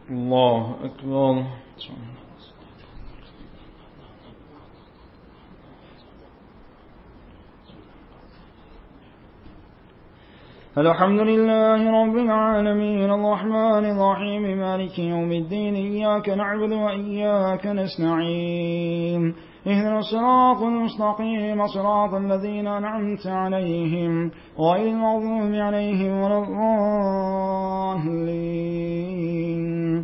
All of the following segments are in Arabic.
الله أكبر. الحمد لله رب العالمين الرحمن الرحيم مالك يوم الدين إياك نعبد وإياك نستعين اهدنا الصراط المستقيم صراط الذين أنعمت عليهم غير المغضوب عليهم ولا الضالين.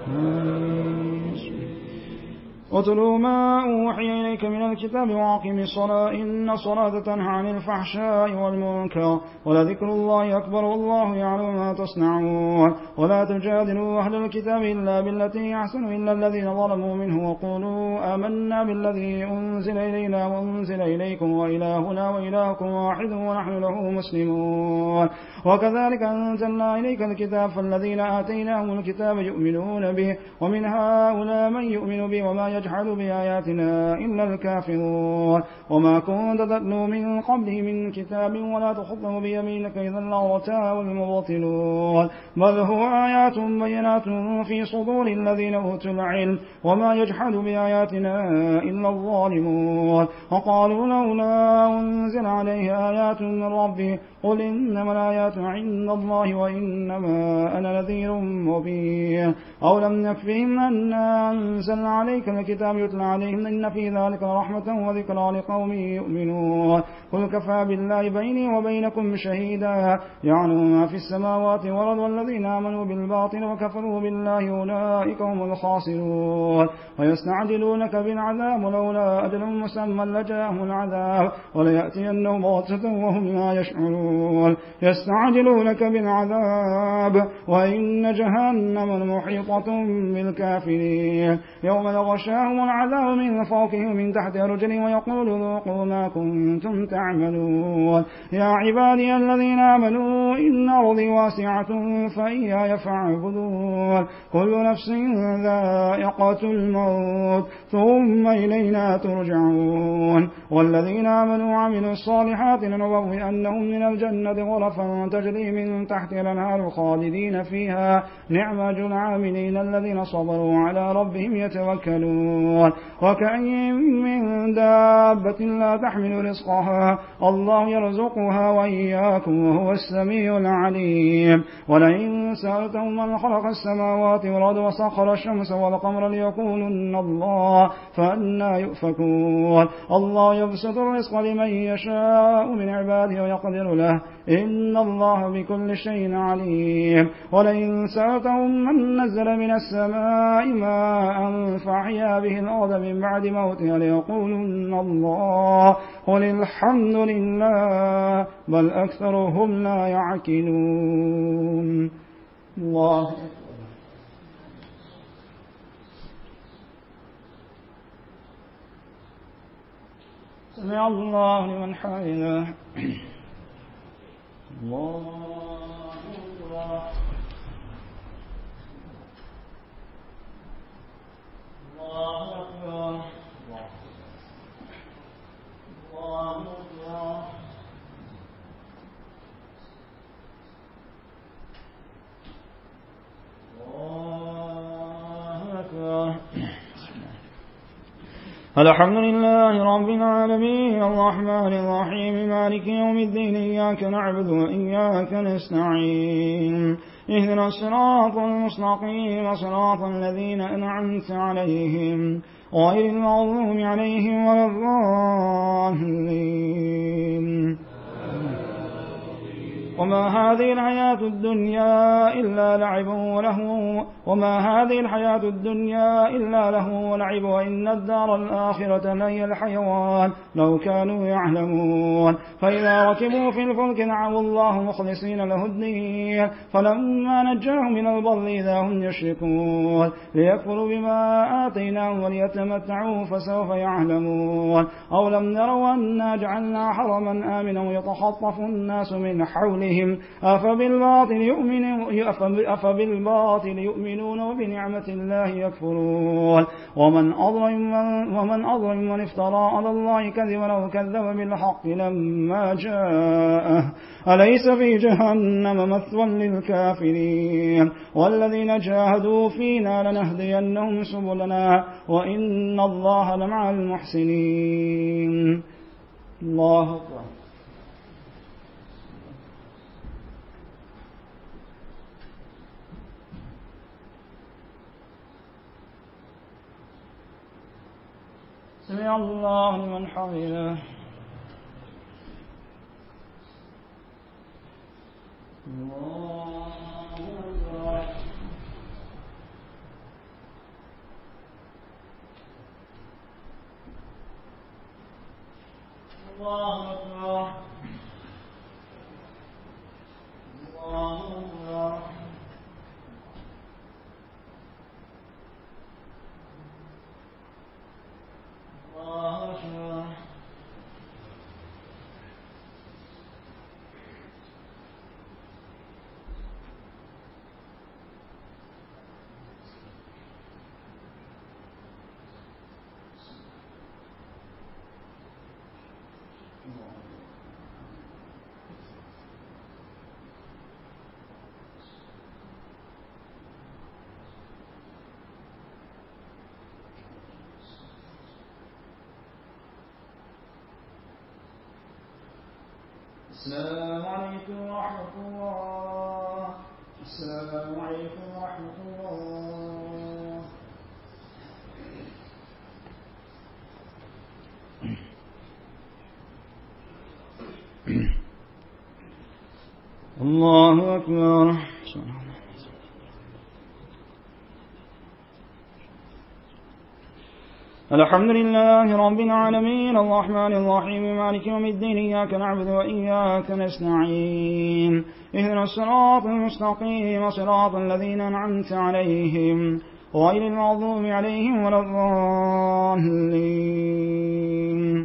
اتلوا ما أوحي إليك من الكتاب وأقم الصلاة إن الصلاة تنهى عن الفحشاء والمنكر ولذكر الله أكبر والله يعلم ما تصنعون. ولا تجادلوا أهل الكتاب إلا بالتي أحسن إلا الذين ظلموا منه وقولوا آمنا بالذي أنزل إلينا وأنزل إليكم وإلهنا وإلهكم واحد ونحن له مسلمون. وكذلك أنزلنا إليك الكتاب فالذين آتيناهم الكتاب يؤمنون به ومن هؤلاء من يؤمن به وما يجحد بآياتنا إلا الكافرون. وما كنت تتلو من قبله من كتاب ولا تخطه بيمينك إذا لارتاب المبطلون بل هو آيات بينات في صدور الذين أوتوا العلم وما يجحد بآياتنا إلا الظالمون. وقالوا لولا أنزل عليه آيات من ربه قل إنما الآيات عند الله وإنما أنا نذير مبين. أو لم يكفهم أنا أنزلنا عليك الكتاب يتلى عليهم إن في ذلك رحمة وذكرى لقوم يؤمنون. قل كفى بالله بيني وبينكم شهيدا يعلم ما في السماوات والأرض والذين آمنوا بالباطل وكفروا بالله أولئك هم الخاسرون. ويستعجلونك بالعذاب لولا أجل مسمى لجاءهم العذاب وليأتينهم بغتة وهم لا يشعرون. يستعجلونك بالعذاب وإن جهنم محيطة بالكافرين يوم يغشاهم العذاب من فوقهم ومن تحت أرجلهم ويقول ذوقوا ما كنتم تعملون. يا عبادي الذين آمنوا إن أرضي واسعة فإياي فاعبدون. كل نفس ذائقة الموت ثم إلينا ترجعون. والذين آمنوا وعملوا الصالحات لنبوئنهم من الجنة غرفا تجري من تحتها الأنهار خالدين فيها نعم أجر العاملين الذين صبروا على ربهم يتوكلون. وكأين من دابة لا تحمل رزقها الله يرزقها وإياكم وهو السميع العليم. ولئن سألتهم من خلق السماوات والأرض وسخر الشمس والقمر ليقولن الله فأنى يؤفكون. الله يبسط الرزق لمن يشاء من عباده ويقدر له إن الله بكل شيء عليم. ولئن سألتهم من نزل من السماء ماء فأحيا به الأرض من بعد موتها ليقولن الله قل الحمد لله بل أكثرهم لا يعقلون. الله سمع الله لمن حمده. الله أكبر. الله أكبر. الله أكبر. الحمد لله رب العالمين الرحمن الرحيم مالك يوم الدين إياك نعبد وإياك نستعين اهدنا الصراط المستقيم صراط الذين أنعمت عليهم غير المغضوب عليهم ولا الضالين. وما هذه الحياة الدنيا إلا لعب ولهو ولعب وإن الدار الآخرة لهي الحيوان لو كانوا يعلمون. فإذا ركبوا في الفلك دعوا الله مخلصين له الدين فلما نجاهم من البر إذا هم يشركون ليكفروا بما آتيناهم وليتمتعوا فسوف يعلمون. أو لم يروا أنا جعلنا حرما آمنا يتخطف الناس من حولهم قبلهم أفبالباطل يؤمنون وبنعمة الله يكفرون ومن أظلم من افترى على الله كذبا أو كذب بالحق لما جاءه أليس في جهنم مثوى للكافرين والذين جاهدوا فينا لنهدينهم سبلنا وإن الله لمع المحسنين. الله أكبر. سمع الله لمن حمده. الله أكبر. الله أكبر. الله أكبر. الله أكبر. السلام عليكم ورحمة الله. السلام عليكم ورحمة الله. الله أكبر. الحمد لله رب العالمين الرحمن الرحيم مالك يوم الدين إياك نعبد وإياك نستعين اهدنا الصراط المستقيم صراط الذين أنعمت عليهم غير المغضوب عليهم ولا الضالين.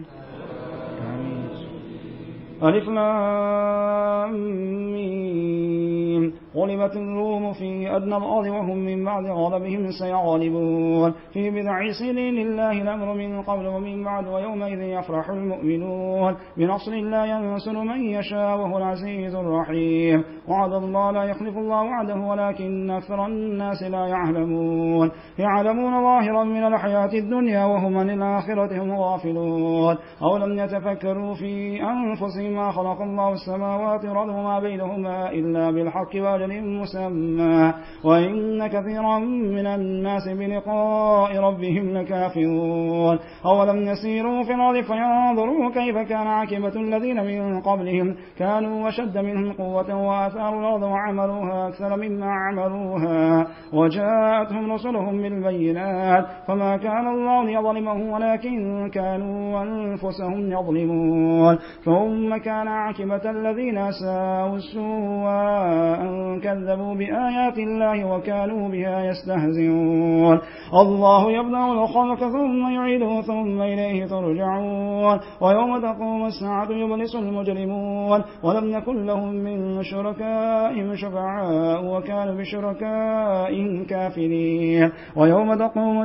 ألف لام ميم غلبت الروم في أدنى الأرض وهم من بعد غلبهم سيغلبون في بضع سنين لله الأمر من قبل ومن بعد ويومئذ يفرح المؤمنون بنصر الله ينصر من يشاء وهو العزيز الرحيم. وعد الله لا يخلف الله وعده ولكن أكثر الناس لا يعلمون ظاهرا من الحياة الدنيا وهم عن الآخرة هم غافلون. أولم يتفكروا في أنفسهم ما خلق الله السماوات والأرض وما بينهما إلا بالحق وأجل مسمى وإن كثيرا من الناس بلقاء ربهم لكافرون. أولم يسيروا في الأرض فينظروا كيف كان عاقبة الذين من قبلهم كانوا أشد منهم قوة وآثاروا الأرض وعملوها أكثر مما عملوها وجاءتهم رسلهم بالبينات فما كان الله ليظلمهم ولكن كانوا أنفسهم يظلمون. ثم كان عاقبة الذين أساءوا السوء أن كذبوا بآيات الله وكانوا بها يستهزئون. الله يبدأ الخلق ثم يعيده ثم إليه ترجعون. ويوم تقوم الساعة يبلس المجرمون ولم يكن لهم من شركائهم شفعاء وكانوا بشركائهم كافرين. ويوم تقوم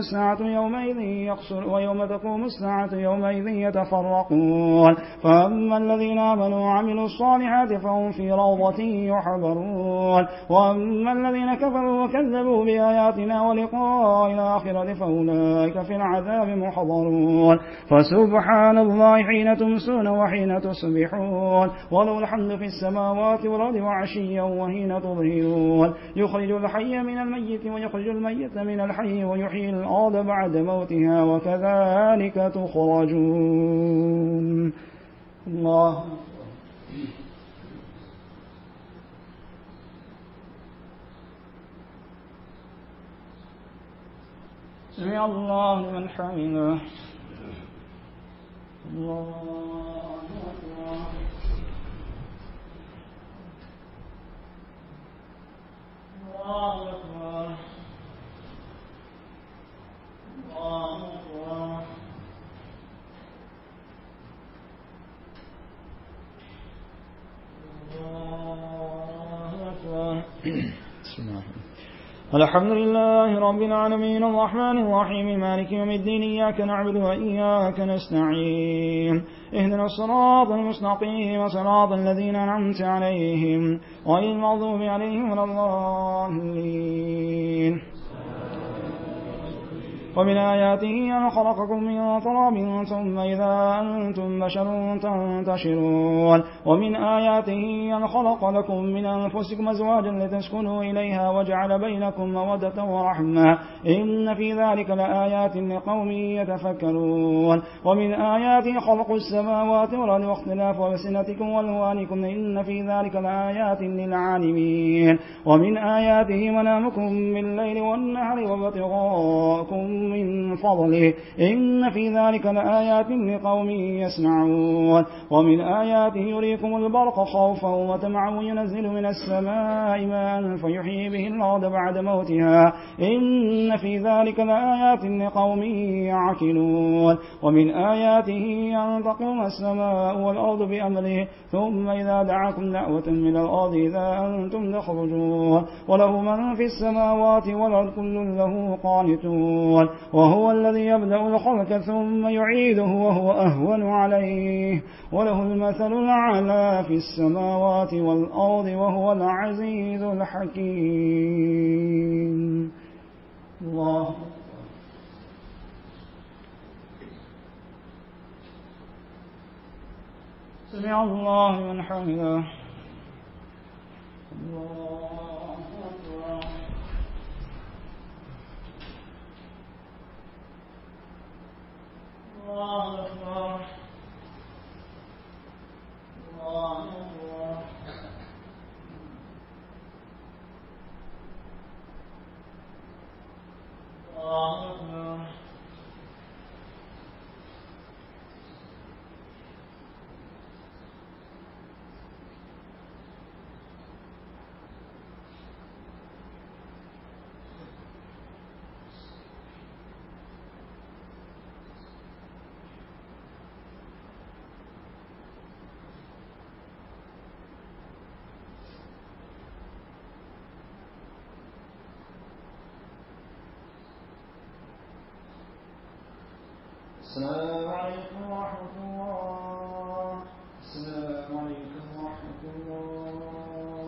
الساعة يومئذ يتفرقون. فأما الذين آمنوا وعملوا الصالحات فهم في روضة يحبرون وأما الذين كفروا وكذبوا بآياتنا ولقاء الآخرة فأولئك في العذاب محضرون. فسبحان الله حين تمسون وحين تصبحون وله الحمد في السماوات والأرض وعشيا وحين تظهرون. يخرج الحي من الميت ويخرج الميت من الحي ويحيي الأرض بعد موتها وكذلك تخرجون. الله سمع الله لمن حمده. الله أكبر. الله أكبر. الله أكبر. الله الحمد لله رب العالمين الرحمن الرحيم مالك يوم الدين إياك نعبد وإياك نستعين اهدنا الصراط المستقيم صراط الذين أنعمت عليهم غير المغضوب عليهم ولا الضالين ومن آياته أن خلقكم من تراب ثم إذا أنتم بشر تنتشرون ومن آياته أن خلق لكم من أنفسكم أزواجا لتسكنوا إليها وجعل بينكم مودة ورحمة إن في ذلك لآيات لقوم يتفكرون ومن آياته خلق السماوات والأرض واختلاف ألسنتكم وألوانكم إن في ذلك لآيات للعالمين ومن آياته منامكم بالليل والنهار وابتغاءكم من فضله إن في ذلك لآيات لقوم يسمعون ومن آياته يريكم البرق خوفا وطمعا ينزل من السماء ماء فيحيي به الأرض بعد موتها إن في ذلك لآيات لقوم يعقلون ومن آياته أن تقوم السماء والأرض بأمره ثم إذا دعاكم دعوة من الأرض إذا أنتم تخرجون وله من في السماوات والأرض كل له قانتون وهو الذي يبدأ الخلق ثم يعيده وهو أهون عليه وله المثل الأعلى في السماوات والأرض وهو العزيز الحكيم. الله سمع الله من حمده. الله أكبر. الله أكبر. الله أكبر. الله أكبر. السلام عليكم ورحمة الله. السلام عليكم ورحمة الله.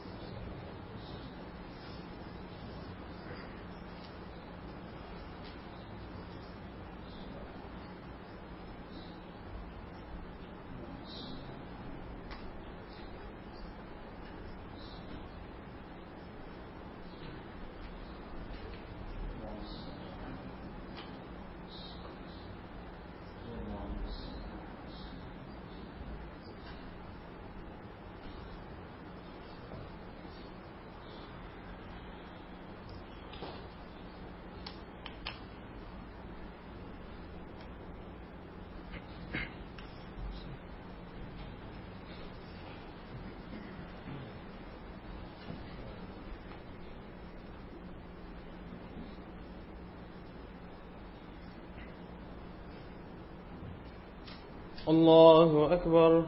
الله أكبر.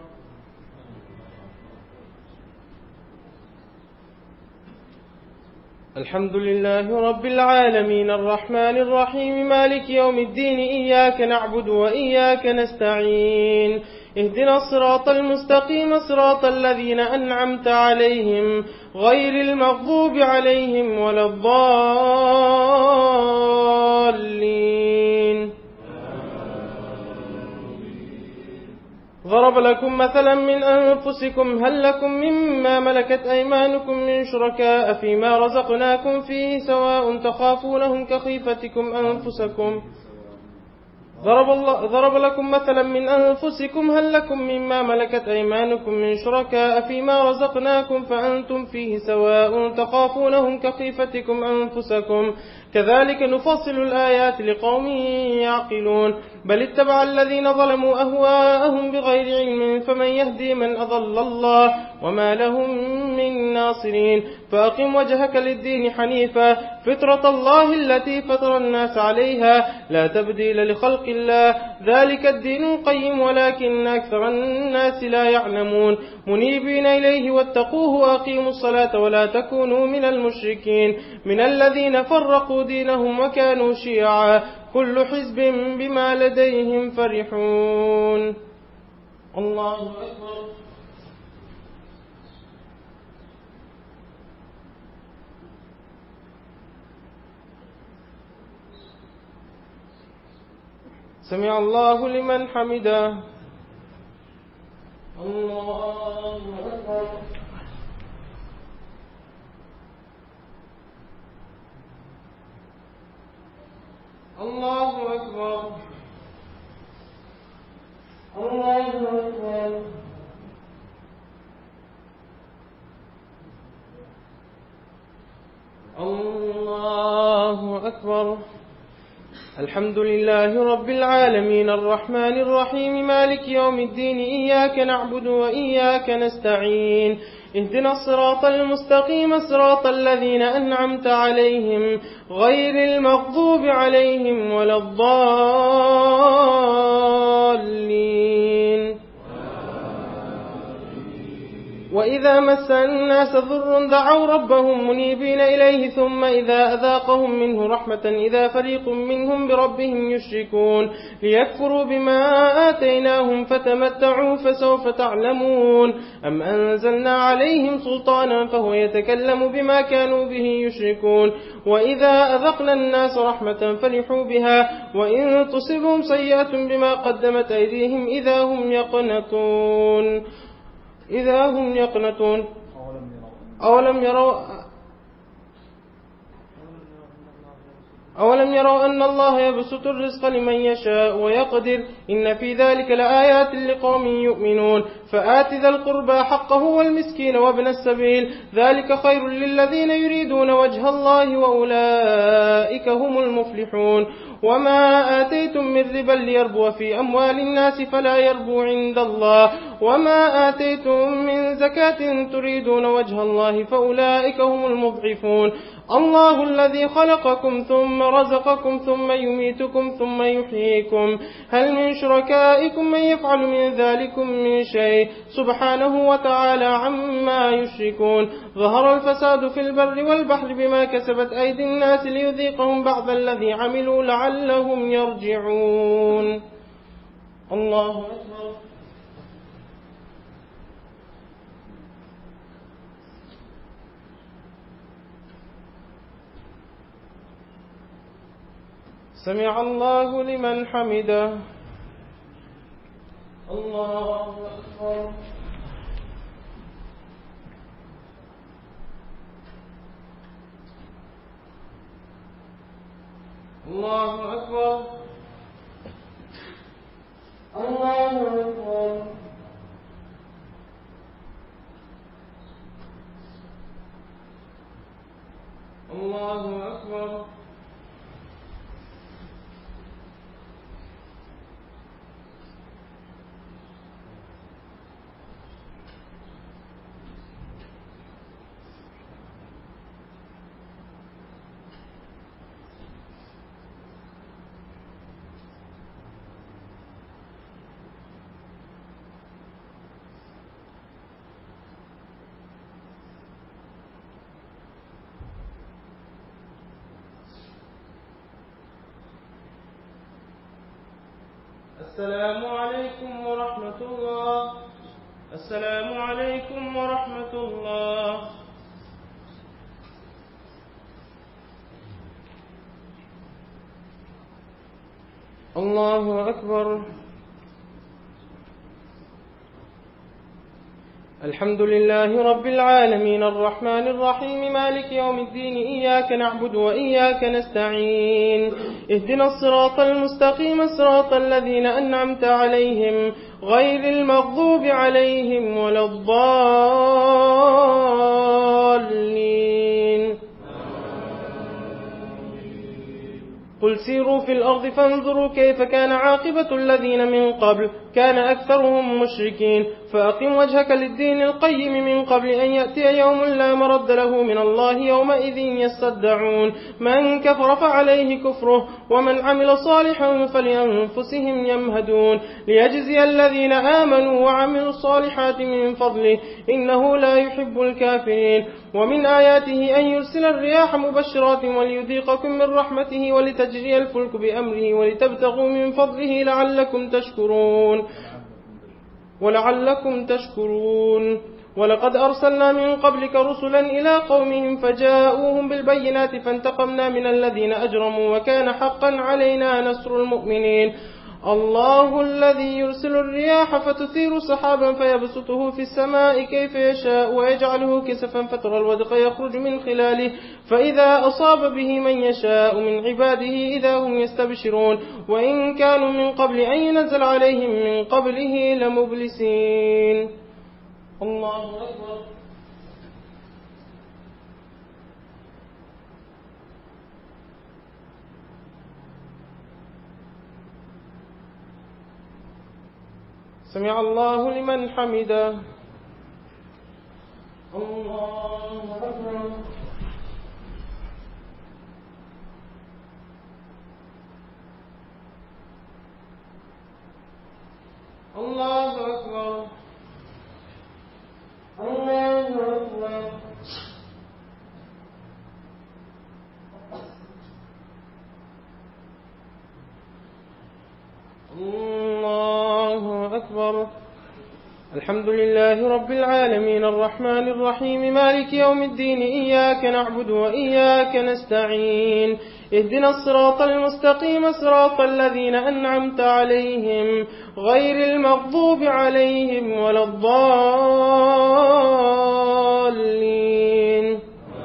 الحمد لله رب العالمين الرحمن الرحيم مالك يوم الدين إياك نعبد وإياك نستعين اهدنا الصراط المستقيم صراط الذين أنعمت عليهم غير المغضوب عليهم ولا الضالين. ضرب لكم مثلا من أنفسكم هل لكم مما ملكت أيمانكم من شركاء فيما رزقناكم فيه سواء تخافونهم كخيفتكم أنفسكم. ضرب لكم مثلا من أنفسكم هل لكم مما ملكت أيمانكم من شركاء فيما رزقناكم فأنتم فيه سواء تخافونهم كخيفتكم أنفسكم كذلك نفصل الآيات لقوم يعقلون بل اتبع الذين ظلموا أهواءهم بغير علم فمن يهدي من أضل الله وما لهم من ناصرين فأقم وجهك للدين حنيفا فطرة الله التي فطر الناس عليها لا تبديل لخلق الله ذلك الدين القيم ولكن أكثر الناس لا يعلمون منيبين إليه واتقوه وأقيموا الصلاة ولا تكونوا من المشركين من الذين فرقوا دينهم وكانوا شيعا كل حزب بما لديهم فرحون. الله أكبر. سمع الله لمن حمده. الله أكبر. الله أكبر. الله أكبر. الله أكبر. الحمد لله رب العالمين الرحمن الرحيم مالك يوم الدين إياك نعبد وإياك نستعين اهدنا الصراط المستقيم صراط الذين أنعمت عليهم غير المغضوب عليهم ولا الضالين. وإذا مس الناس ضر دعوا ربهم منيبين إليه ثم إذا أذاقهم منه رحمة إذا فريق منهم بربهم يشركون ليكفروا بما آتيناهم فتمتعوا فسوف تعلمون أم أنزلنا عليهم سلطانا فهو يتكلم بما كانوا به يشركون وإذا أذقنا الناس رحمة فرحوا بها وإن تصبهم سيئة بما قدمت أيديهم إذا هم يقنطون أولم يروا أن الله يبسط الرزق لمن يشاء ويقدر إن في ذلك لآيات لقوم يؤمنون فآت ذا القربى حقه والمسكين وابن السبيل ذلك خير للذين يريدون وجه الله وأولئك هم المفلحون وما آتيتم من ربا ليربو في أموال الناس فلا يربو عند الله وما آتيتم من زكاة تريدون وجه الله فأولئك هم المضعفون الله الذي خلقكم ثم رزقكم ثم يميتكم ثم يحييكم هل من شركائكم من يفعل من ذلكم من شيء سبحانه وتعالى عما يشركون ظهر الفساد في البر والبحر بما كسبت أيدي الناس ليذيقهم بعض الذي عملوا لعلهم يرجعون. الله أكبر. سمع الله لمن حمده. الله أكبر. الله أكبر. الله أكبر. الله أكبر. السلام عليكم ورحمة الله. السلام عليكم ورحمة الله. الله أكبر. الحمد لله رب العالمين الرحمن الرحيم مالك يوم الدين إياك نعبد وإياك نستعين اهدنا الصراط المستقيم صراط الذين أنعمت عليهم غير المغضوب عليهم ولا الضالين. قل سيروا في الأرض فانظروا كيف كان عاقبة الذين من قبل كان أكثرهم مشركين فأقم وجهك للدين القيم من قبل أن يأتي يوم لا مرد له من الله يومئذ يصدعون من كفر فعليه كفره ومن عمل صالحا فلأنفسهم يمهدون ليجزي الذين آمنوا وعملوا الصالحات من فضله إنه لا يحب الكافرين ومن آياته أن يرسل الرياح مبشرات وليذيقكم من رحمته ولتجري الفلك بأمره ولتبتغوا من فضله ولعلكم تشكرون ولقد أرسلنا من قبلك رسلا إلى قومهم فجاءوهم بالبينات فانتقمنا من الذين أجرموا وكان حقا علينا نصر المؤمنين الله الذي يرسل الرياح فتثير سحابا فيبسطه في السماء كيف يشاء ويجعله كسفا فترى الودق يخرج من خلاله فإذا أصاب به من يشاء من عباده إذا هم يستبشرون وإن كانوا من قبل أن ينزل عليهم من قبله لمبلسين الله أكبر سمع الله لمن حمده الله أكبر الله أكبر الله أكبر الله أكبر الحمد لله رب العالمين الرحمن الرحيم مالك يوم الدين إياك نعبد وإياك نستعين اهدنا الصراط المستقيم صراط الذين أنعمت عليهم غير المغضوب عليهم ولا الضالين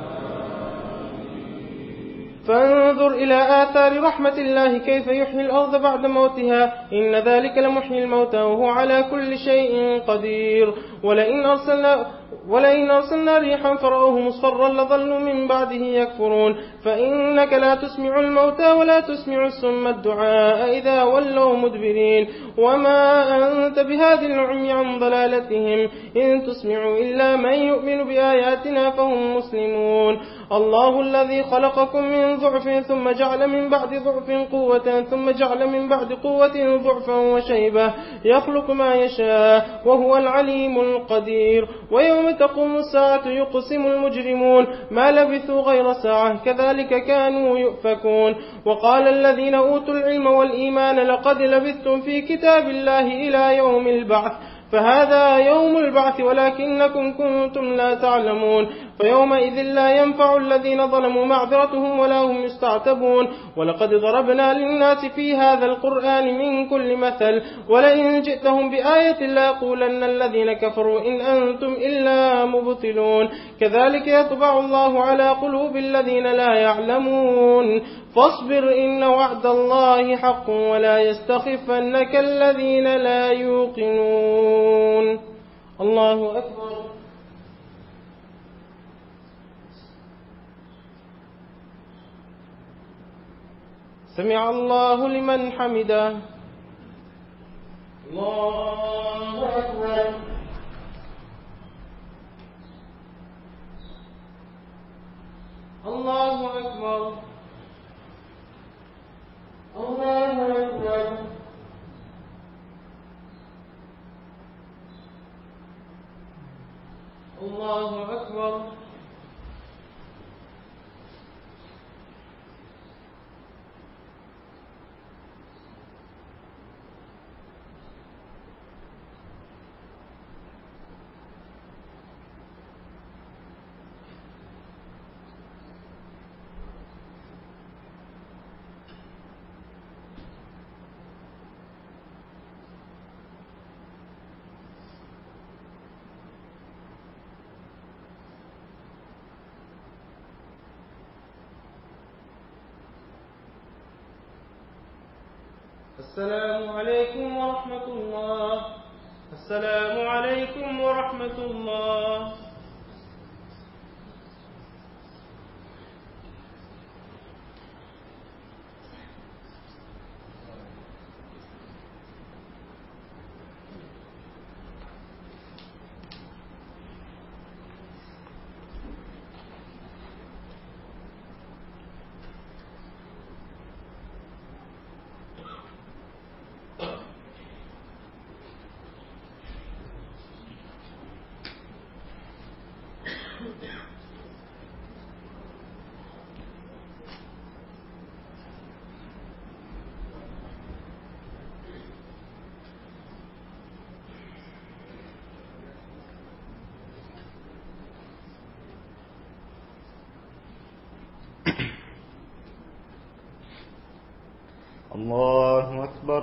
فانظر إلى آثار رحمة الله كيف يحيي الأرض بعد موتها إن ذلك لمحيي الموتى وهو على كل شيء قدير ولئن أرسلنا ريحا فرأوه مصفرا لظلوا من بعده يكفرون فإنك لا تسمع الموتى ولا تسمع السم الدعاء إذا ولوا مدبرين وما أنت بهاد العمي عن ضلالتهم إن تسمع إلا من يؤمن بآياتنا فهم مسلمون الله الذي خلقكم من ضعف ثم جعل من بعد ضعف قوة ثم جعل من بعد قوة ضعفا وشيبة يخلق ما يشاء وهو العليم القدير ويوم تقوم الساعة يقسم المجرمون ما لبثوا غير ساعة كذلك كانوا يؤفكون وقال الذين أوتوا العلم والإيمان لقد لبثتم في كتاب الله إلى يوم البعث فهذا يوم البعث ولكنكم كنتم لا تعلمون فيومئذ لا ينفع الذين ظلموا معذرتهم ولا هم يستعتبون ولقد ضربنا للناس في هذا القرآن من كل مثل ولئن جئتهم بآية ليقولن الذين كفروا إن أنتم إلا مبطلون كذلك يطبع الله على قلوب الذين لا يعلمون فاصبر إن وعد الله حق ولا يستخفنك الذين لا يوقنون الله أكبر سمع الله لمن حمده الله أكبر الله أكبر الله أكبر الله أكبر السلام عليكم ورحمة الله السلام عليكم ورحمة الله الله أكبر.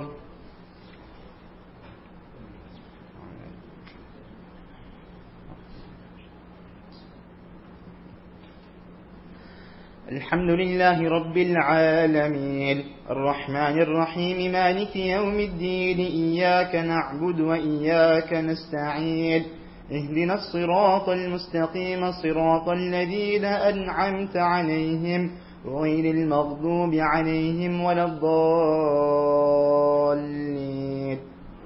الحمد لله رب العالمين الرحمن الرحيم مالك يوم الدين إياك نعبد وإياك نستعين اهدنا الصراط المستقيم صراط الذين أنعمت عليهم غير المغضوب عليهم ولا الضالين.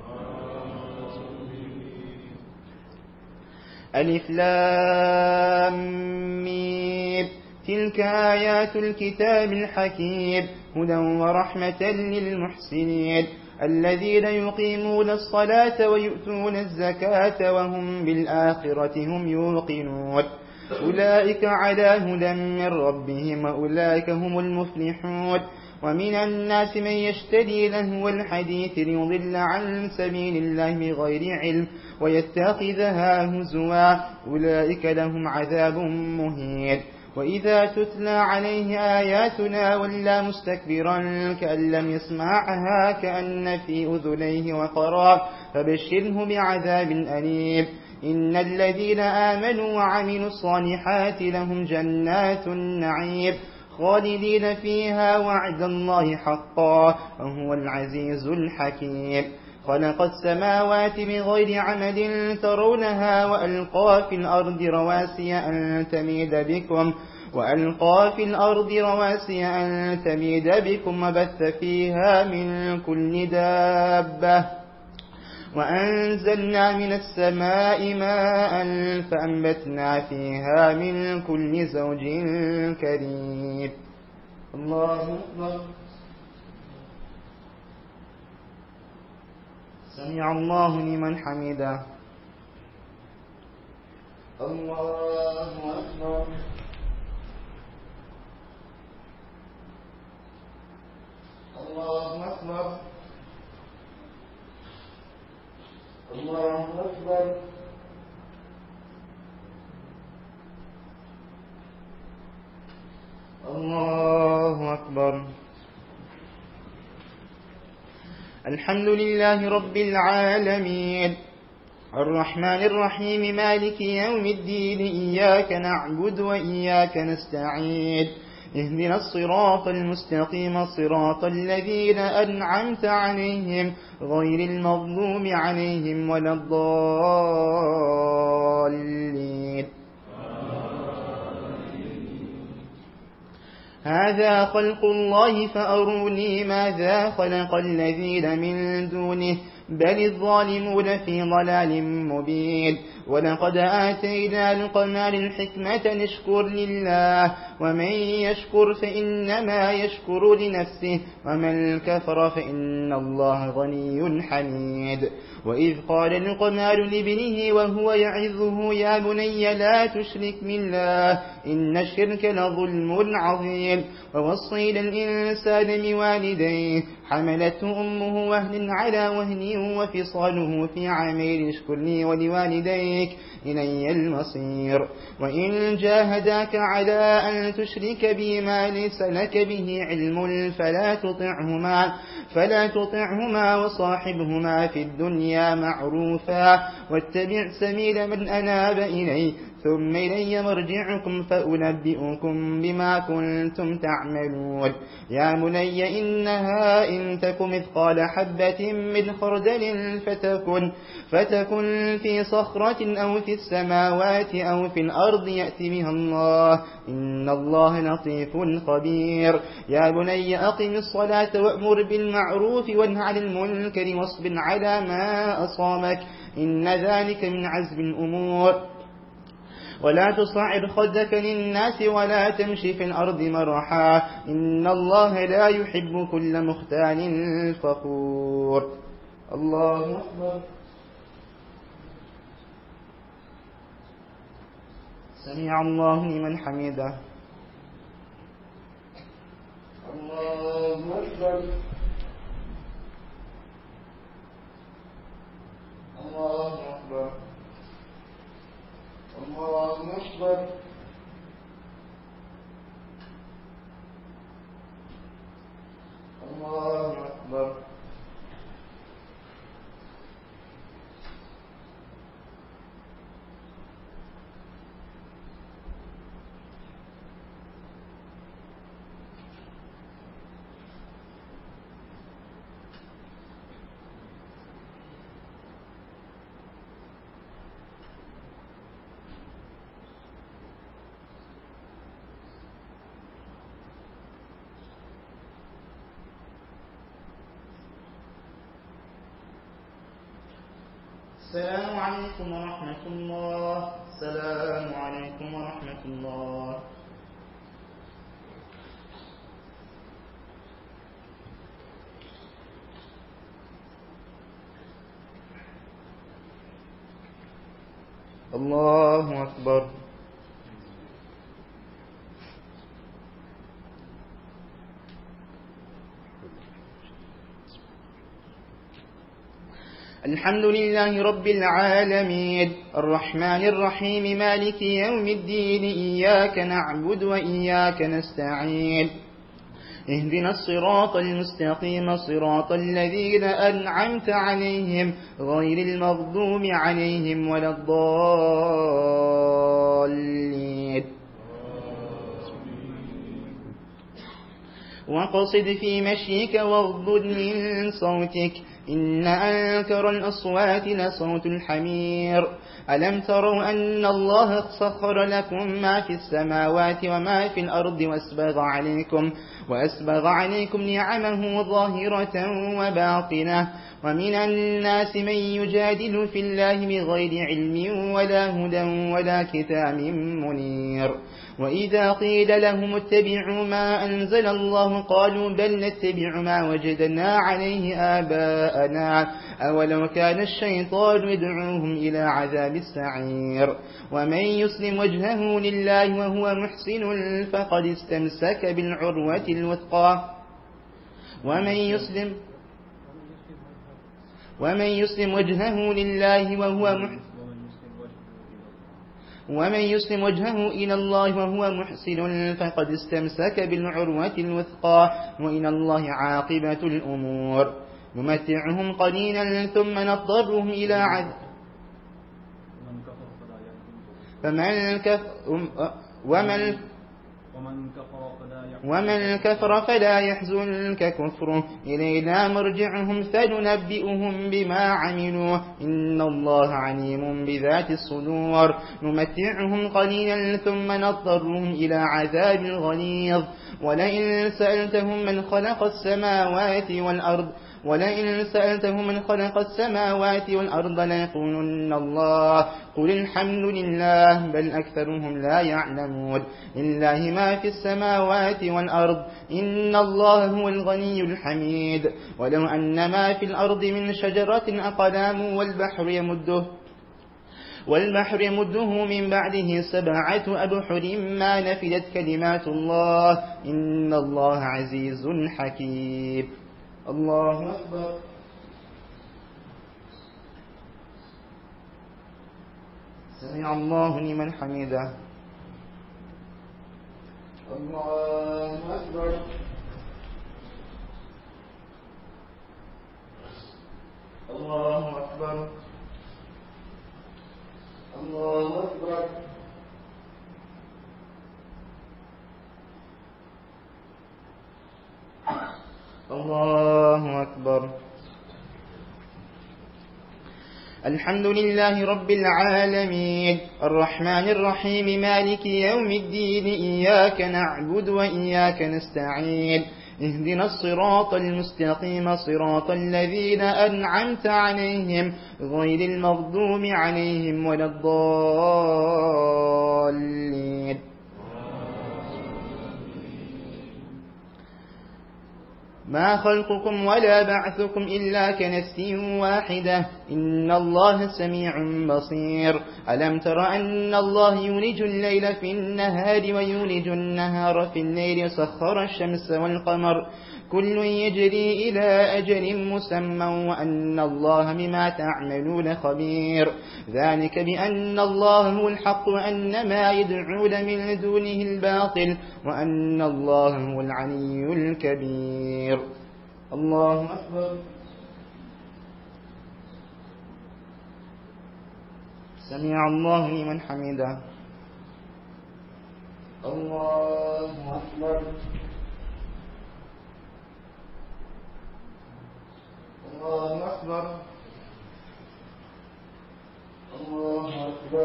ألف لام ميم تلك آيات الكتاب الحكيم هدى ورحمة للمحسنين الذين يقيمون الصلاة ويؤتون الزكاة وهم بالآخرة هم يوقنون أولئك على هدى من ربهم وأولئك هم المفلحون. ومن الناس من يشتري لهو الحديث ليضل عن سبيل الله بغير علم ويتخذها هزوا أولئك لهم عذاب مهين. وإذا تتلى عليه آياتنا ولى مستكبرا كأن لم يسمعها كأن في أذنيه وقرا فبشره بعذاب أليم. إن الذين آمنوا وعملوا الصالحات لهم جنات النعيم خالدين فيها وعد الله حقا وهو العزيز الحكيم. خلق السماوات بغير عمد ترونها وألقى في الأرض رواسي أن تميد بكم وبث فيها من كل دابة وأنزلنا من السماء ماء فأنبتنا فيها من كل زوج كريم. الله أكبر. سمع الله لمن حمده. الله أكبر. الله أكبر. الله أكبر. الله أكبر. الحمد لله رب العالمين الرحمن الرحيم مالك يوم الدين إياك نعبد وإياك نستعين اهدنا الصراط المستقيم صراط الذين أنعمت عليهم غير المغضوب عليهم ولا الضالين. هذا خلق الله فأروني ماذا خلق الذين من دونه بل الظالمون في ضلال مبين. ولقد آتينا لقمان الحكمة نشكر لله ومن يشكر فإنما يشكر لنفسه ومن كفر فإن الله غني حميد. وإذ قال لقمان لابنه وهو يعظه يا بني لا تشرك بالله إن الشرك لظلم عظيم. ووصينا الإنسان بوالديه حملته أمه وهن على وهن وفصاله في عامين اشكر لي ولوالديك إلي المصير. وإن جاهداك على أن تشرك بي ما ليس لك به علم فلا تطعهما وصاحبهما في الدنيا معروفا واتبع سبيل من أناب إلي ثم إلي مرجعكم فأنبئكم بما كنتم تعملون. يا بني إنها إن تك مثقال حبة من خردل فتكن في صخرة أو في السماوات أو في الأرض يأتي بها الله إن الله لطيف خبير. يا بني أقم الصلاة وأمر بالمعروف وانه عن المنكر واصبر على ما أصابك إن ذلك من عزم الأمور. ولا تصعر خدك للناس ولا تمشي في الأرض مرحا إن الله لا يحب كل مختال فخور. الله أكبر. سمع الله لمن حمده. الله أكبر. الله أكبر. الله أكبر. الله السلام عليكم ورحمة الله. السلام عليكم ورحمة الله. الله أكبر. الحمد لله رب العالمين الرحمن الرحيم مالك يوم الدين إياك نعبد وإياك نستعين اهدنا الصراط المستقيم صراط الذين أنعمت عليهم غير المغضوب عليهم ولا الضالين. وقصد في مشيك واغضض من صوتك إن أنكر الأصوات لصوت الحمير. ألم تروا أن الله سخر لكم ما في السماوات وما في الأرض وأسبغ عليكم نعمه ظاهرة وباطنة ومن الناس من يجادل في الله بغير علم ولا هدى ولا كتاب منير. وإذا قيل لهم اتبعوا ما أنزل الله قالوا بل نتبع ما وجدنا عليه آباءنا أولو كان الشيطان يدعوهم إلى عذاب السعير. ومن يسلم وجهه لله وهو محسن فقد استمسك بالعروة الوثقى ومن يسلم وجهه إلى الله وهو محسن فقد استمسك بالعروة الوثقى وإلى الله عاقبة الأمور. نمتعهم قليلا ثم نضطرهم إلى عذاب ومن كفر فلا يحزنك كفره إلينا مرجعهم فننبئهم بما عملوا إن الله عليم بذات الصدور. نمتعهم قليلا ثم نضطرهم إلى عذاب غليظ. ولئن سألتهم من خلق السماوات والأرض ليقولن الله قل الحمد لله بل أكثرهم لا يعلمون. لله ما في السماوات والأرض إن الله هو الغني الحميد. ولو أن ما في الأرض من شجرة أقلام والبحر يمده من بعده 7 أبحر ما نفدت كلمات الله إن الله عزيز حكيم. الله أكبر. سمع الله لمن حمده. الله أكبر. الله أكبر. الله أكبر. الله أكبر. الحمد لله رب العالمين الرحمن الرحيم مالك يوم الدين إياك نعبد وإياك نستعين اهدنا الصراط المستقيم صراط الذين أنعمت عليهم غير المغضوب عليهم ولا الضالين. ما خلقكم ولا بعثكم إلا كنفس واحدة إن الله سميع بصير. ألم تر أن الله يولج الليل في النهار ويولج النهار في الليل سخر الشمس والقمر كل يجري إلى أجل مسمى وأن الله بما تعملون خبير. ذلك بأن الله هو الحق وأن ما يدعون من دونه الباطل وأن الله هو العلي الكبير. الله أكبر. سمع الله لمن حمده. الله أكبر. الله أكبر. الله أكبر.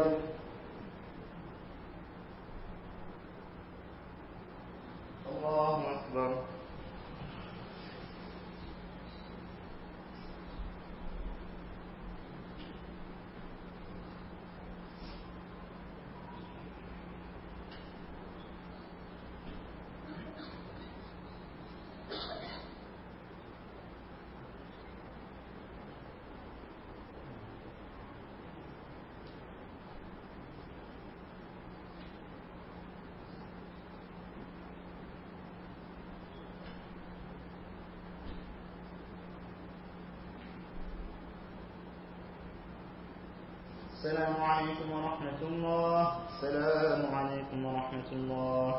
الله أكبر. السلام عليكم ورحمة الله. السلام عليكم ورحمة الله.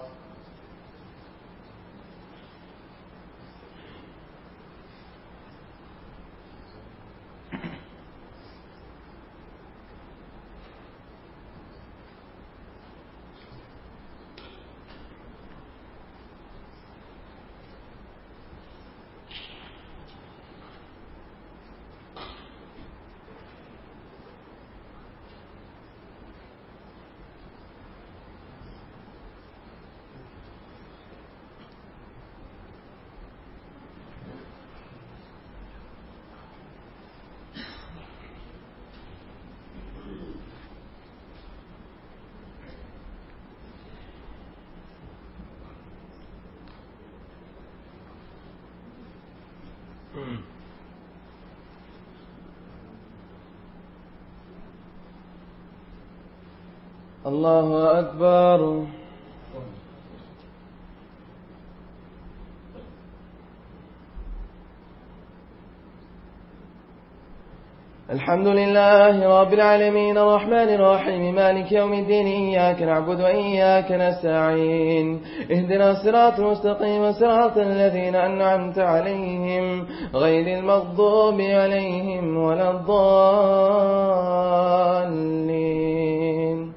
الله أكبر. الحمد لله رب العالمين الرحمن الرحيم مالك يوم الدين إياك نعبد وإياك نستعين اهدنا الصراط المستقيم صراط الذين أنعمت عليهم غير المغضوب عليهم ولا الضالين.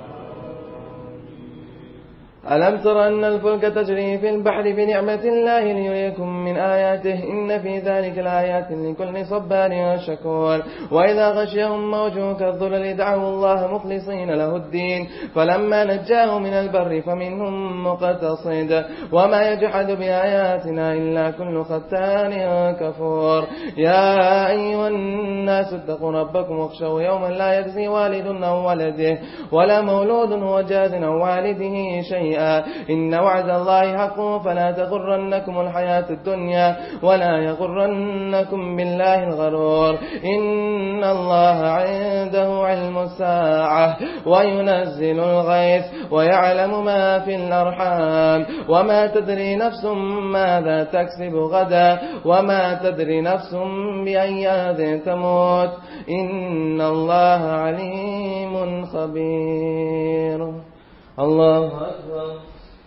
ألم تر أن الفلك تجري في البحر بنعمة الله ليريكم من آياته إن في ذلك الآيات لكل صبار شكور. وإذا غشيهم موج كالظلل دعوا الله مخلصين له الدين فلما نجاهم من البر فمنهم مقتصد وما يجحد بآياتنا إلا كل ختان كفور. يا أيها الناس اتقوا ربكم واخشوا يوما لا يجزي والد عن ولده ولا مولود هو جاز عن والده شيئا إن وعد الله حق فلا تغرنكم الحياة الدنيا ولا يغرنكم بالله الغرور. إن الله عنده علم الساعة وينزل الغيث ويعلم ما في الأرحام وما تدري نفس ماذا تكسب غدا وما تدري نفس بأي أرض تموت إن الله عليم خبير. الله أكبر.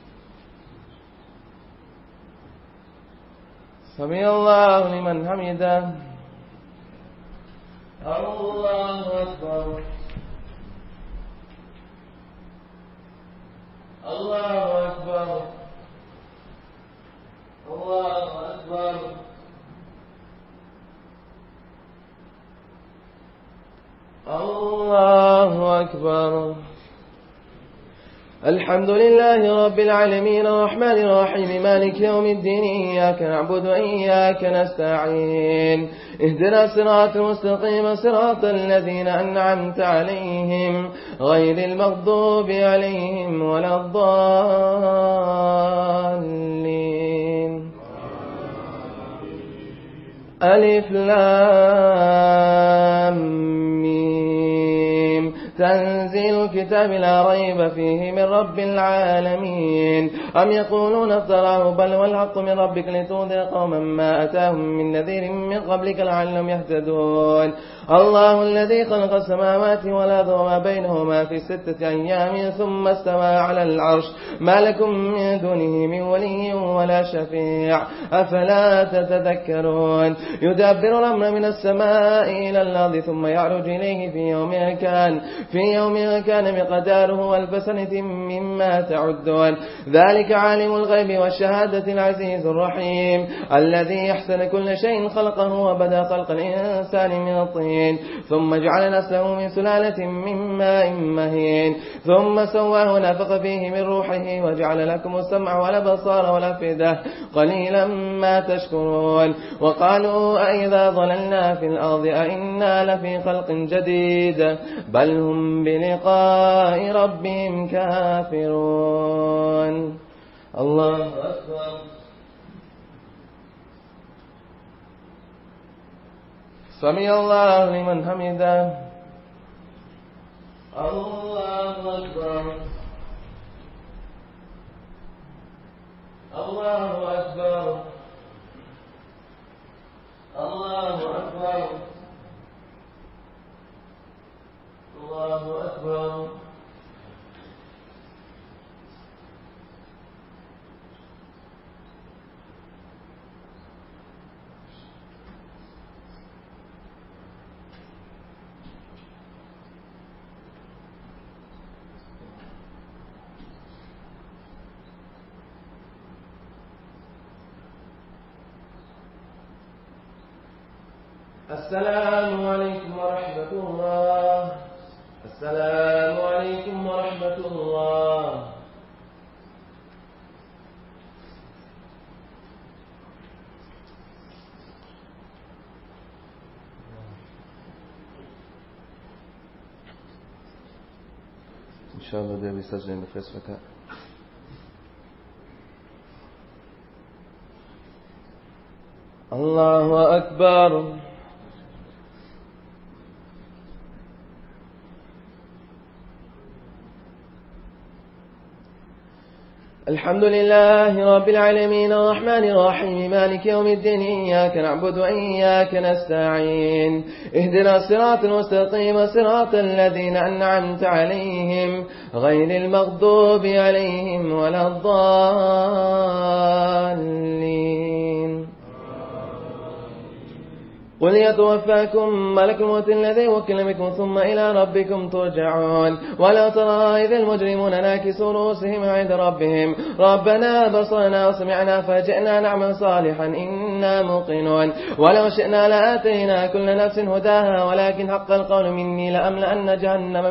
سمع الله لمن حمده. الله أكبر. الله أكبر. الله أكبر. الله أكبر. الحمد لله رب العالمين الرحمن الرحيم مالك يوم الدين إياك نعبد وإياك نستعين اهدنا الصراط المستقيم صراط الذين أنعمت عليهم غير المغضوب عليهم ولا الضالين. ألف لام تنزيل الكتاب لا ريب فيه من رب العالمين. أم يقولون افتراه بل والحق من ربك لتنذر قوما ما أتاهم من نذير من قبلك لعلهم يهتدون. الله الذي خلق السماوات والأرض وما بينهما في 6 أيام ثم استوى على العرش ما لكم من دونه من ولي ولا شفيع أفلا تتذكرون. يدبر الأمر من السماء إلى الأرض ثم يعرج إليه في يوم كان مقداره 1000 سنة مما تعدون. ذلك عالم الغيب والشهادة العزيز الرحيم الذي أحسن كل شيء خلقه وبدأ خلق الإنسان من طين ثم جعل نسله من سلالة من ماء مهين ثم سواه ونفخ فيه من روحه وجعل لكم السمع والأبصار والأفئدة قليلا ما تشكرون. وقالوا أئذا ضللنا في الأرض أئنا لفي خلق جديد بل هم بلقاء ربهم كافرون. الله أكبر. سمع الله لمن حمده. الله أكبر. الله أكبر. الله أكبر. الله السلام عليكم ورحمة الله. السلام عليكم ورحمة الله. إن شاء الله ده بيسجل النفس فتاة. الله أكبر. الحمد لله رب العالمين الرحمن الرحيم مالك يوم الدين إياك نعبد وإياك نستعين اهدنا الصراط المستقيم صراط الذين أنعمت عليهم غير المغضوب عليهم ولا الضالين. قل يتوفاكم ملك الموت الذي وكل بكم ثم إلى ربكم ترجعون. ولا ترى إذ المجرمون ناكسوا رؤوسهم عند ربهم ربنا بصرنا وسمعنا فجئنا نعمل صالحا إنا موقنون. ولو شئنا لآتينا كل نفس هداها ولكن حق القول مني لأملأن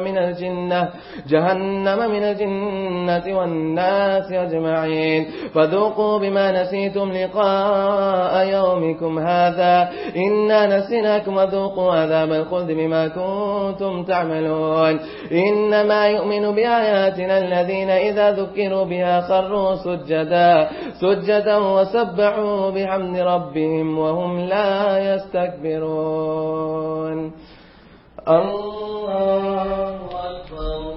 جهنم من الجنة والناس أجمعين. فذوقوا بما نسيتم لقاء يومكم هذا إنا نسيناكم وذوقوا عذاب الخلد بما كنتم تعملون. إنما يؤمن بآياتنا الذين إذا ذكروا بها خروا سجدا وسبحوا بحمد ربهم وهم لا يستكبرون. الله أكبر.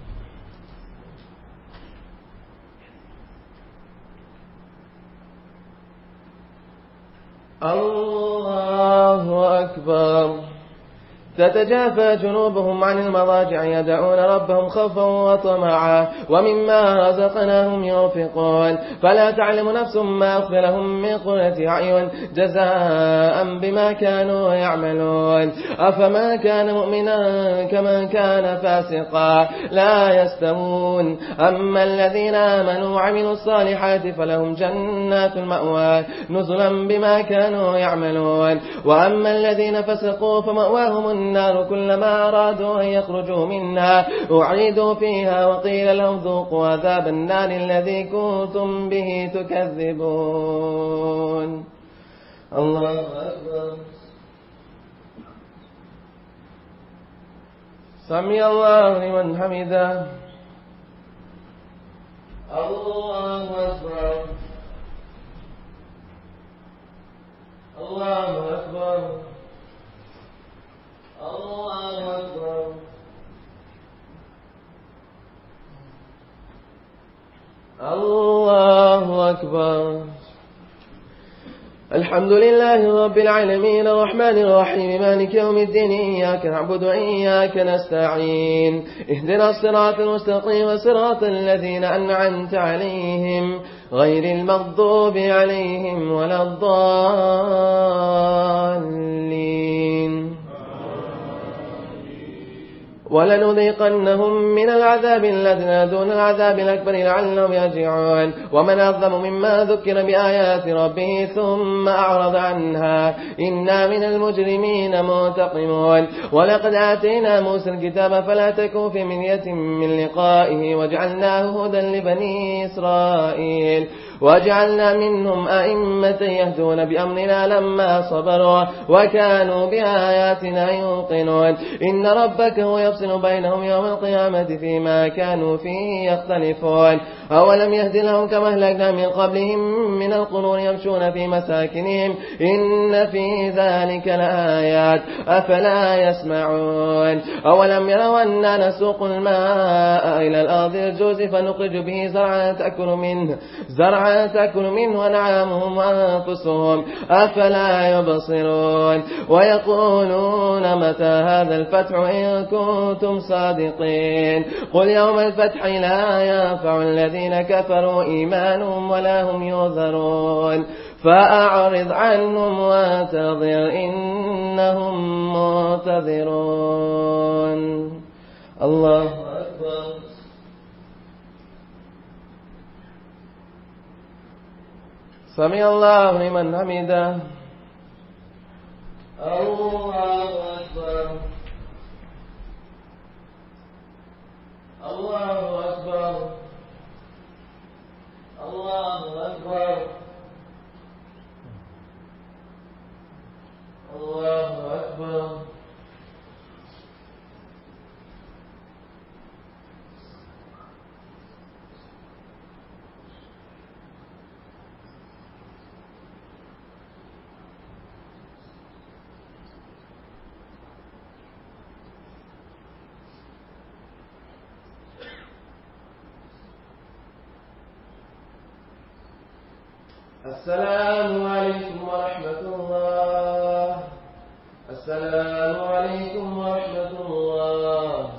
الله أكبر. تتجافى جنوبهم عن المضاجع يدعون ربهم خوفا وطمعا ومما رزقناهم ينفقون. فلا تعلم نفس ما أخفي لهم من قرة أعين جزاء بما كانوا يعملون. أفما كان مؤمنا كمن كان فاسقا لا يستوون. أما الذين آمنوا وعملوا الصالحات فلهم جنات المأوى نزلا بما كانوا يعملون. وأما الذين فسقوا فمأواهم النار كلما أرادوا أن يخرجوا منها أعيدوا فيها وقيل لهم ذوقوا عذاب النار الذي كنتم به تكذبون. الله أكبر. سمع الله لمن حمده. الله أكبر. الله أكبر. الله أكبر. الله أكبر. الحمد لله رب العالمين الرحمن الرحيم مالك يوم الدين إياك نعبد وإياك نستعين اهدنا الصراط المستقيم صراط الذين أنعمت عليهم غير المغضوب عليهم ولا الضالين. ولنذيقنهم من العذاب الأدنى دون العذاب الأكبر لعلهم يرجعون. ومن أظلم مما ذكر بآيات ربه ثم أعرض عنها إنا من المجرمين منتقمون. ولقد آتينا موسى الكتاب فلا تكن في مرية من لقائه وجعلناه هدى لبني إسرائيل وجعلنا منهم أئمة يهدون بأمرنا لما صبروا وكانوا بآياتنا يوقنون. إن ربك هو يفصل بينهم يوم القيامة فيما كانوا فيه يختلفون. أولم يهد لهم كما أهلكنا من قبلهم من القرون يمشون في مساكنهم إن في ذلك لآيات أفلا يسمعون. أولم يروا أننا نسوق الماء إلى الأرض الجوز فنخرج به زرعا تأكل منه أنعامهم وأنفسهم أفلا يبصرون. ويقولون متى هذا الفتح إن كنتم صادقين. قل يوم الفتح لا ينفع الذين كفروا إيمانهم ولا هم ينذرون. فأعرض عنهم وانتظر إنهم منتظرون. الله أكبر. سمع الله لمن حمده. الله أكبر الله أكبر الله أكبر الله أكبر السلام عليكم ورحمة الله السلام عليكم ورحمة الله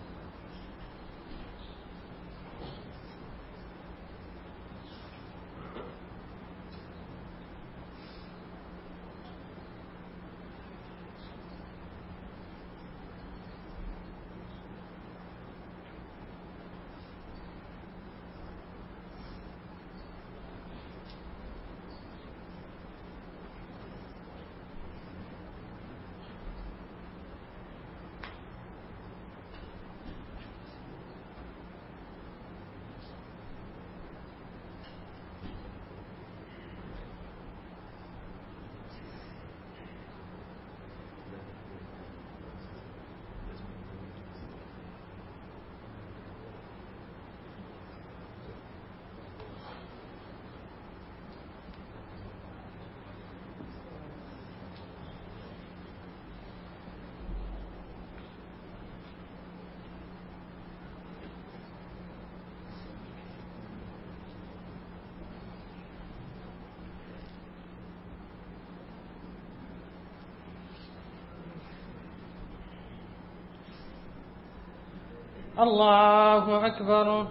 الله أكبر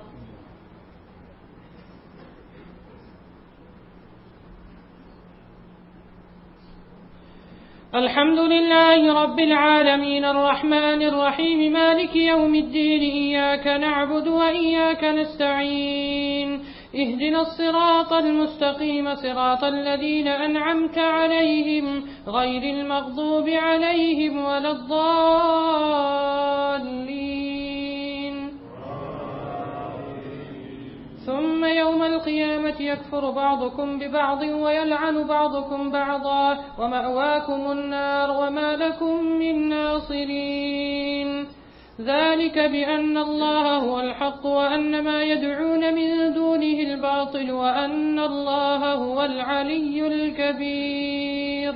الحمد لله رب العالمين الرحمن الرحيم مالك يوم الدين إياك نعبد وإياك نستعين اهدنا الصراط المستقيم صراط الذين أنعمت عليهم غير المغضوب عليهم ولا الضالين ثم يوم القيامة يكفر بعضكم ببعض ويلعن بعضكم بعضا ومأواكم النار وما لكم من ناصرين ذلك بأن الله هو الحق وأن ما يدعون من دونه الباطل وأن الله هو العلي الكبير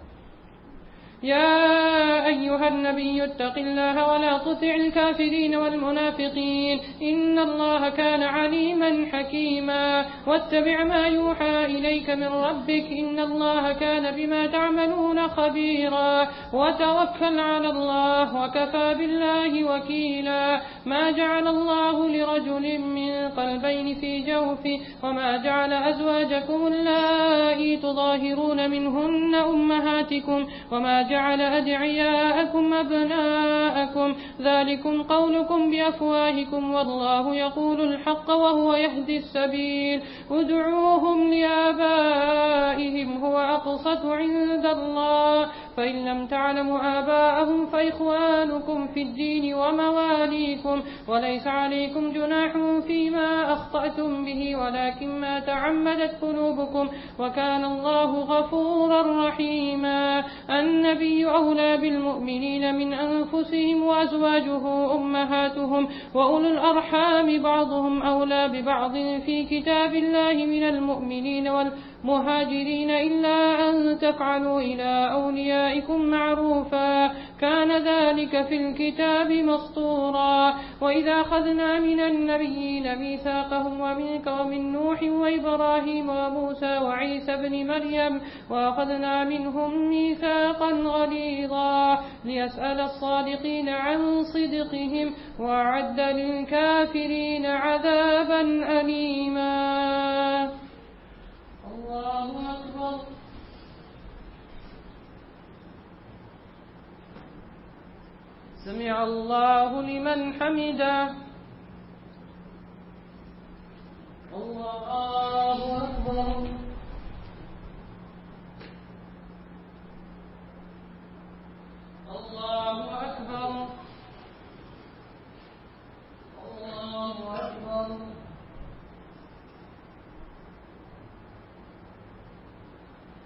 يا أيها النبي اتق الله ولا تطع الكافرين والمنافقين إن الله كان عليما حكيما واتبع ما يوحى إليك من ربك إن الله كان بما تعملون خبيرا وتوكل على الله وكفى بالله وكيلا ما جعل الله لرجل من قلبين في جوفه وما جعل أزواجكم اللائي تظاهرون منهن أمهاتكم وما جعل أدعياءكم أبناءكم ذلكم قولكم بأفواهكم والله يقول الحق وهو يهدي السبيل ادعوهم لآبائهم هو أقسط عند الله فإن لم تعلموا آباءهم فإخوانكم في الدين ومواليكم وليس عليكم جناح فيما أخطأتم به ولكن ما تعمدت قلوبكم وكان الله غفورا رحيما النبي أولى بالمؤمنين من أنفسهم وأزواجه أمهاتهم وأولو الأرحام بعضهم أولى ببعض في كتاب الله من المؤمنين والمهاجرين إلا أن تفعلوا إلى أوليائكم معروفا كان ذلك في الكتاب مسطورا وإذا أخذنا من النبيين ميثاقهم ومنك ومن نوح وإبراهيم وموسى وعيسى بن مريم وأخذنا منهم ميثاقا غليظا ليسأل الصادقين عن صدقهم وأعد للكافرين عذابا أليما الله أكبر سمع الله لمن حمده الله أكبر.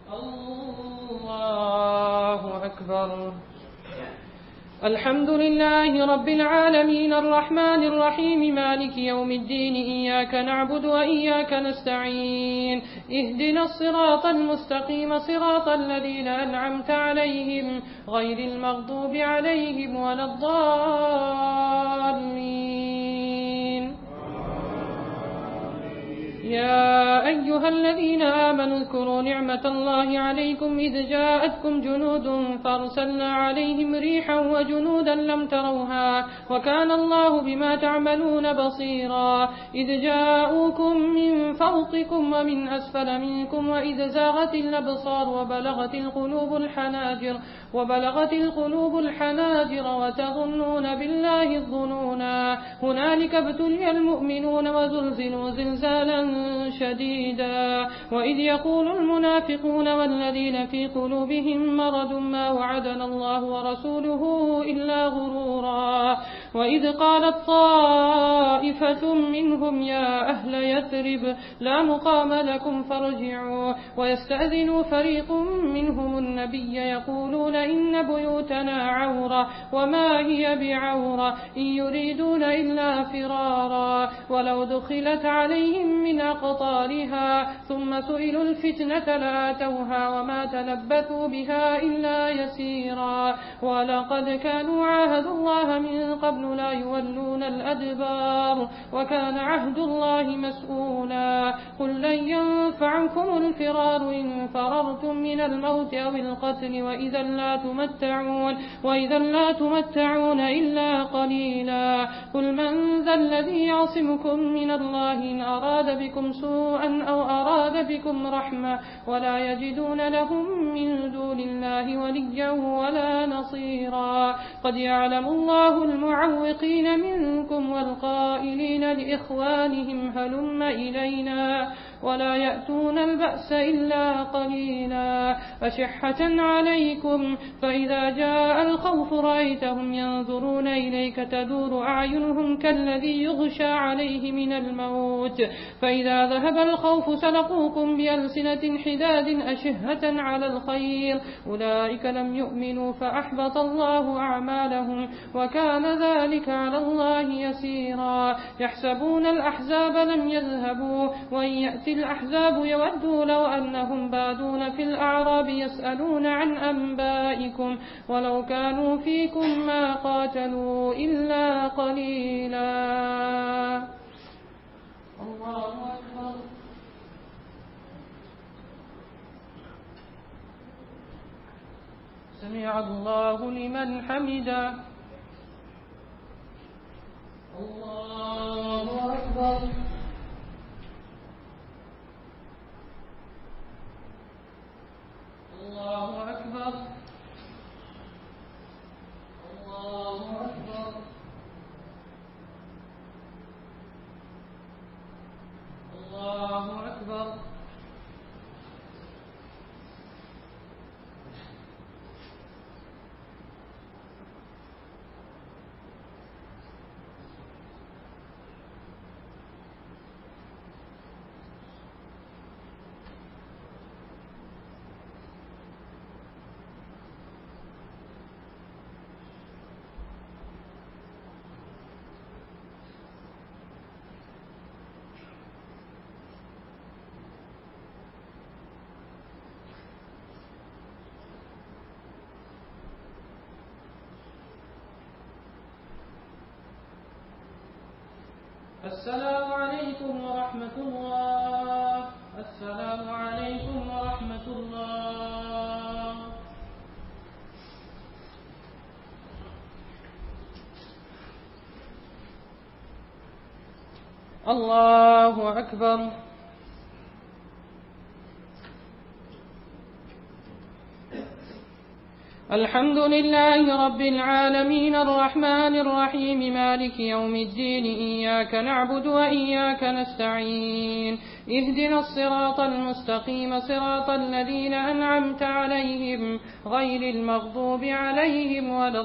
الله أكبر. الحمد لله رب العالمين الرحمن الرحيم مالك يوم الدين إياك نعبد وإياك نستعين اهدنا الصراط المستقيم صراط الذين أنعمت عليهم غير المغضوب عليهم ولا الضالين. يا أيها الذين آمنوا اذكروا نعمة الله عليكم إذ جاءتكم جنود فأرسلنا عليهم ريحا وجنودا لم تروها وكان الله بما تعملون بصيرا. إذ جاءوكم من فوقكم ومن أسفل منكم وإذ زاغت الأبصار وبلغت القلوب الحناجر وتظنون بالله الظنونا. هنالك ابتلي المؤمنون وزلزلوا زلزالا شديدا. وإذ يقول المنافقون والذين في قلوبهم مرض ما وعدنا الله ورسوله إلا غرورا. وإذ قالت طائفة منهم يا أهل يثرب لا مقام لكم فارجعوا ويستأذن فريق منهم النبي يقولون إن بيوتنا عورة وما هي بعورة إن يريدون إلا فرارا. ولو دخلت عليهم من أقطارها ثم سئلوا الفتنة لآتوها وما تلبثوا بها إلا يسيرا. ولقد كانوا عاهدوا الله من قبل لا يولون الأدبار وكان عهد الله مسؤولا. قل لن ينفعكم الفرار إن فررتم من الموت أو القتل وإذا لا تمتعون إلا قليلا. قل من ذا الذي يعصمكم من الله إن أراد بكم سوءا أو أراد بكم رحمة ولا يجدون لهم من دون الله وليا ولا نصيرا. قد يعلم الله المعوقين منكم والقائلين لإخوانهم هلم إلينا ولا يأتون البأس إلا قليلا. أشحة عليكم فإذا جاء الخوف رأيتهم ينظرون إليك تدور أعينهم كالذي يغشى عليه من الموت فإذا ذهب الخوف سلقوكم بألسنة حداد أشهة على الخير أولئك لم يؤمنوا فأحبط الله أعمالهم وكان ذلك على الله يسيرا. يحسبون الأحزاب لم يذهبوا وإن يأتي الأحزاب يودوا لو أنهم بادون في الأعراب يسألون عن أنبائكم ولو كانوا فيكم ما قاتلوا إلا قليلا. الله أكبر. سمع الله لمن حمده. الله أكبر. الله أكبر. الله أكبر. الله أكبر. السلام عليكم ورحمة الله. السلام عليكم ورحمة الله. الله أكبر. الحمد لله رب العالمين الرحمن الرحيم مالك يوم الدين إياك نعبد وإياك نستعين اهدنا الصراط المستقيم صراط الذين أنعمت عليهم غير المغضوب عليهم ولا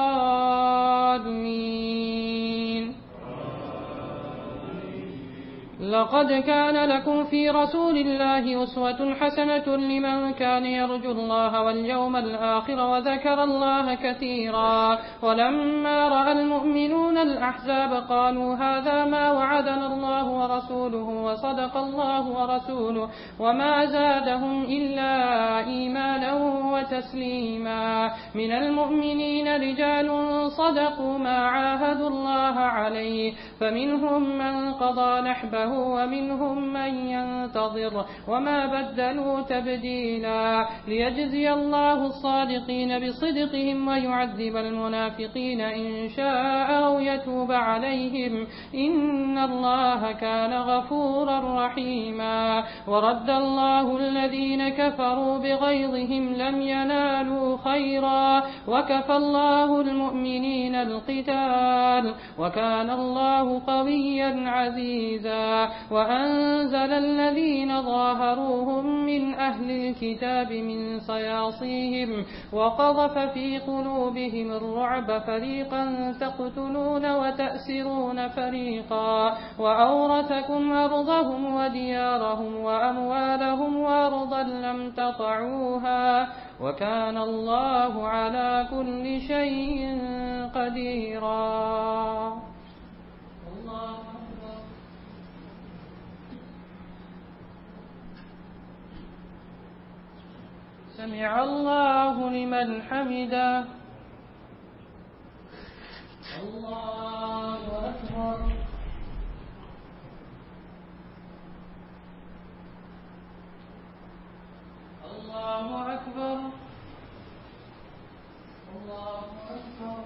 الضالين. لقد كان لكم في رسول الله أسوة حسنة لمن كان يرجو الله واليوم الآخر وذكر الله كثيرا. ولما رأى المؤمنون الأحزاب قالوا هذا ما وعدنا الله ورسوله وصدق الله ورسوله وما زادهم إلا إيمانا وتسليما. من المؤمنين رجال صدقوا ما عاهدوا الله عليه فمنهم من قضى نحبه ومنهم من ينتظر وما بدلوا تبديلا. ليجزي الله الصادقين بصدقهم ويعذب المنافقين إن شاء أو يتوب عليهم إن الله كان غفورا رحيما. ورد الله الذين كفروا بغيظهم لم ينالوا خيرا وكفى الله المؤمنين القتال وكان الله قويا عزيزا. وأنزل الذين ظاهروهم من أهل الكتاب من صياصيهم وقذف في قلوبهم الرعب فريقا تقتلون وتأسرون فريقا. وأورثكم أرضهم وديارهم وأموالهم وأرضا لم تطعوها وكان الله على كل شيء قديرا. الله سمع الله لمن حمده. الله أكبر. الله أكبر. الله أكبر.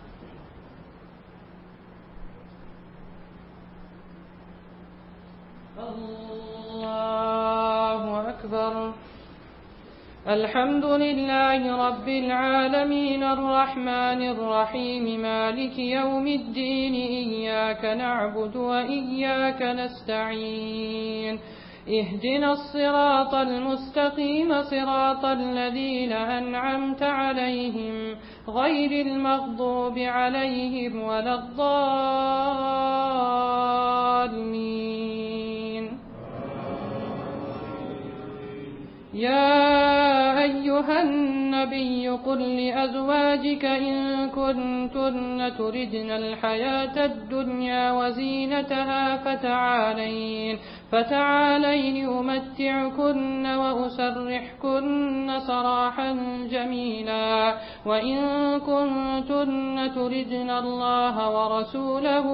الله أكبر. الحمد لله رب العالمين الرحمن الرحيم مالك يوم الدين إياك نعبد وإياك نستعين اهدنا الصراط المستقيم صراط الذين أنعمت عليهم غير المغضوب عليهم ولا الضالين. يا أيها النبي قل لأزواجك إن كنتن تردن الحياة الدنيا وزينتها فتعالين أمتعكن وأسرحكن سراحا جميلا. وإن كنتن تردن الله ورسوله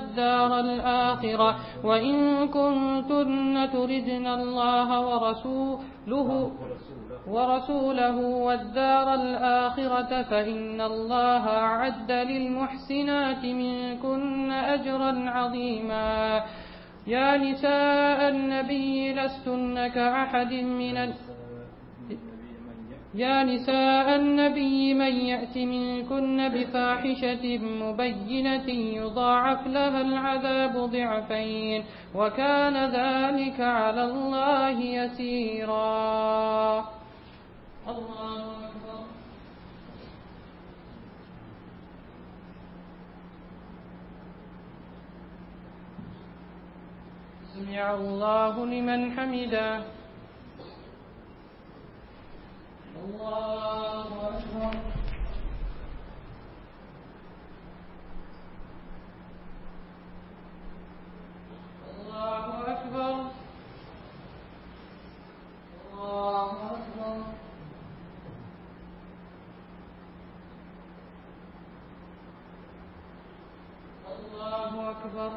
والدار الآخرة فإن الله أعد للمحسنات منكن أجرا عظيما. يا نساء النبي لستن كأحد من يأت منكن بفاحشة مبينة يضاعف لها العذاب ضعفين وكان ذلك على الله يسيرا. الله أكبر. سمع الله لمن حمده. الله أكبر. الله أكبر. الله أكبر. الله أكبر.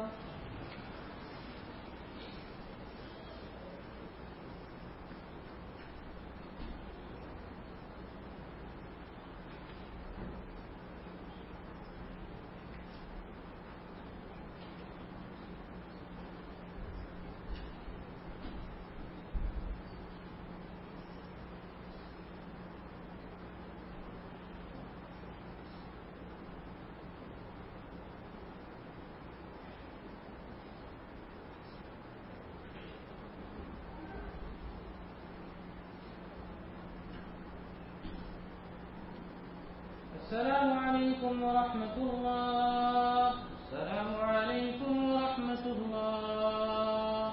السلام عليكم ورحمة الله. السلام عليكم ورحمة الله.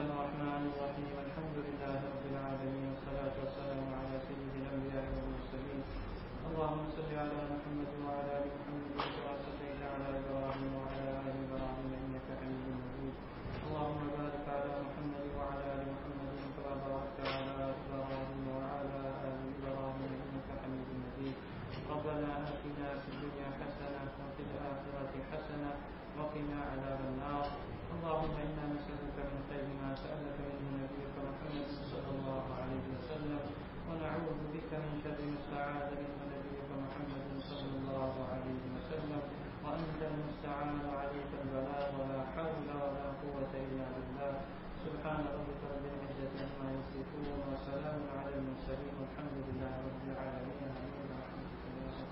الله الرحمن الرحيم الحمد لله رب العالمين والصلاة والسلام على سيد الأنبياء والمرسلين اللهم صل على محمد وعلى آل محمد كما صليت على إبراهيم وعلى آل إبراهيم إنك حميد مجيد اللهم بارك على محمد وعلى آل محمد كما باركت على إبراهيم وعلى آل إبراهيم إنك حميد مجيد ربنا آتنا في الدنيا حسنة وفي الآخرة حسنة وقنا عذاب النار اللهم إنا نسألك من خير ما سألك منه نبيك محمد صلى الله عليه وسلم ونعوذ بك من شر ما استعاذ منه نبيك محمد صلى الله عليه وسلم وأنت المستعان عليك البلاغ ولا حول ولا قوة إلا بالله سبحان ربك رب العزة عما يصفون وسلام على المرسلين والحمد لله رب العالمين آمين برحمتك يا رب.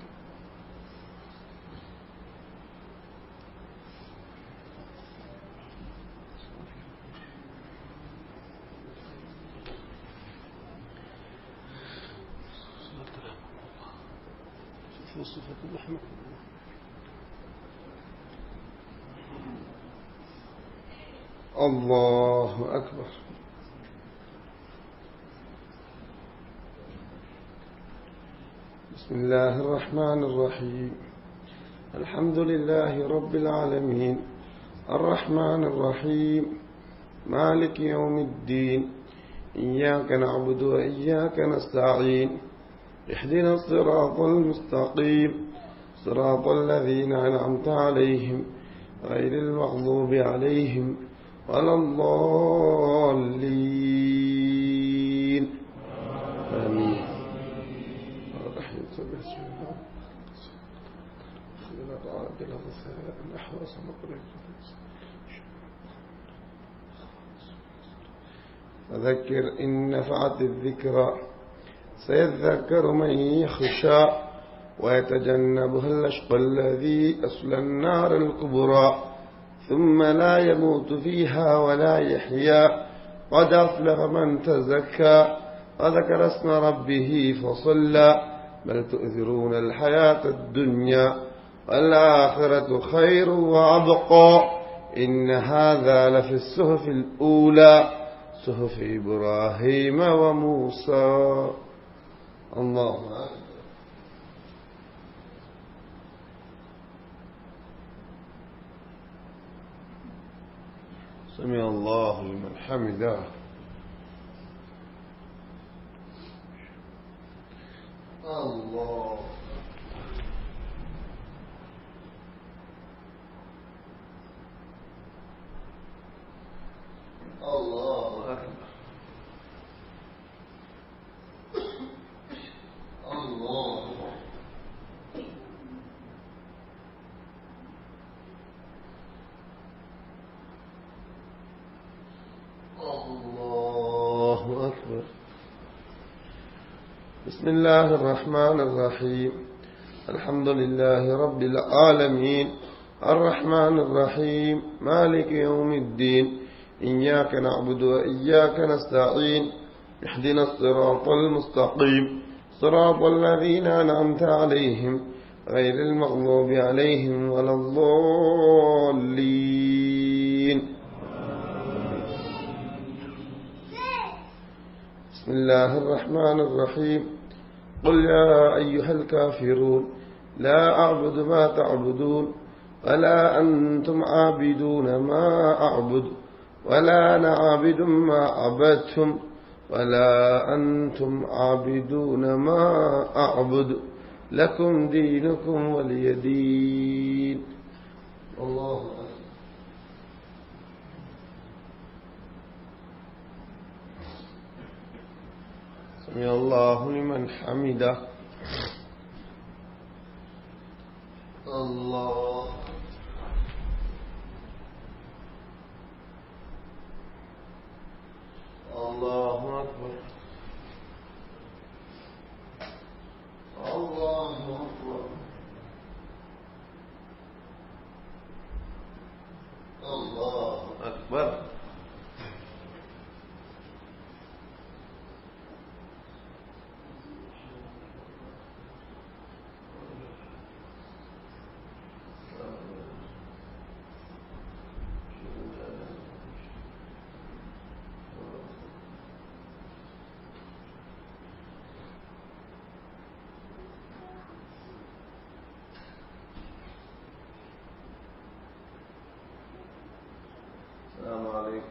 في صفة الرحمة الله أكبر. بسم الله الرحمن الرحيم الحمد لله رب العالمين الرحمن الرحيم مالك يوم الدين إياك نعبد وإياك نستعين اهدنا الصراط المستقيم صراط الذين أنعمت عليهم غير المغضوب عليهم ولا الضالين آمين. فذكر إن نفعت الذكرى سيذكر من يخشى ويتجنبها الأشقى الذي يصلى النار الكبرى ثم لا يموت فيها ولا يحيا قد أفلح من تزكى وذكر اسم ربه فصلى بل تؤثرون الحياة الدنيا والآخرة خير وأبقى إن هذا لفي الصحف الأولى صحف إبراهيم وموسى. الله أكبر. سمع الله لمن حمده. الله الله أكبر. الله الله أكبر. بسم الله الرحمن الرحيم الحمد لله رب العالمين الرحمن الرحيم مالك يوم الدين إياك نعبد وإياك نستعين اهدنا الصراط المستقيم صراط الذين أنعمت عليهم غير المغضوب عليهم ولا الضالين. بسم الله الرحمن الرحيم قل يا أيها الكافرون لا أعبد ما تعبدون ولا أنتم عابدون ما أعبد ولا أنا عابد ما عبدتم ولا أنتم عابدون ما أعبد لكم دينكم ولي دين. الله أكبر. سمع الله لمن حمده. الله الله أكبر. الله أكبر. الله أكبر.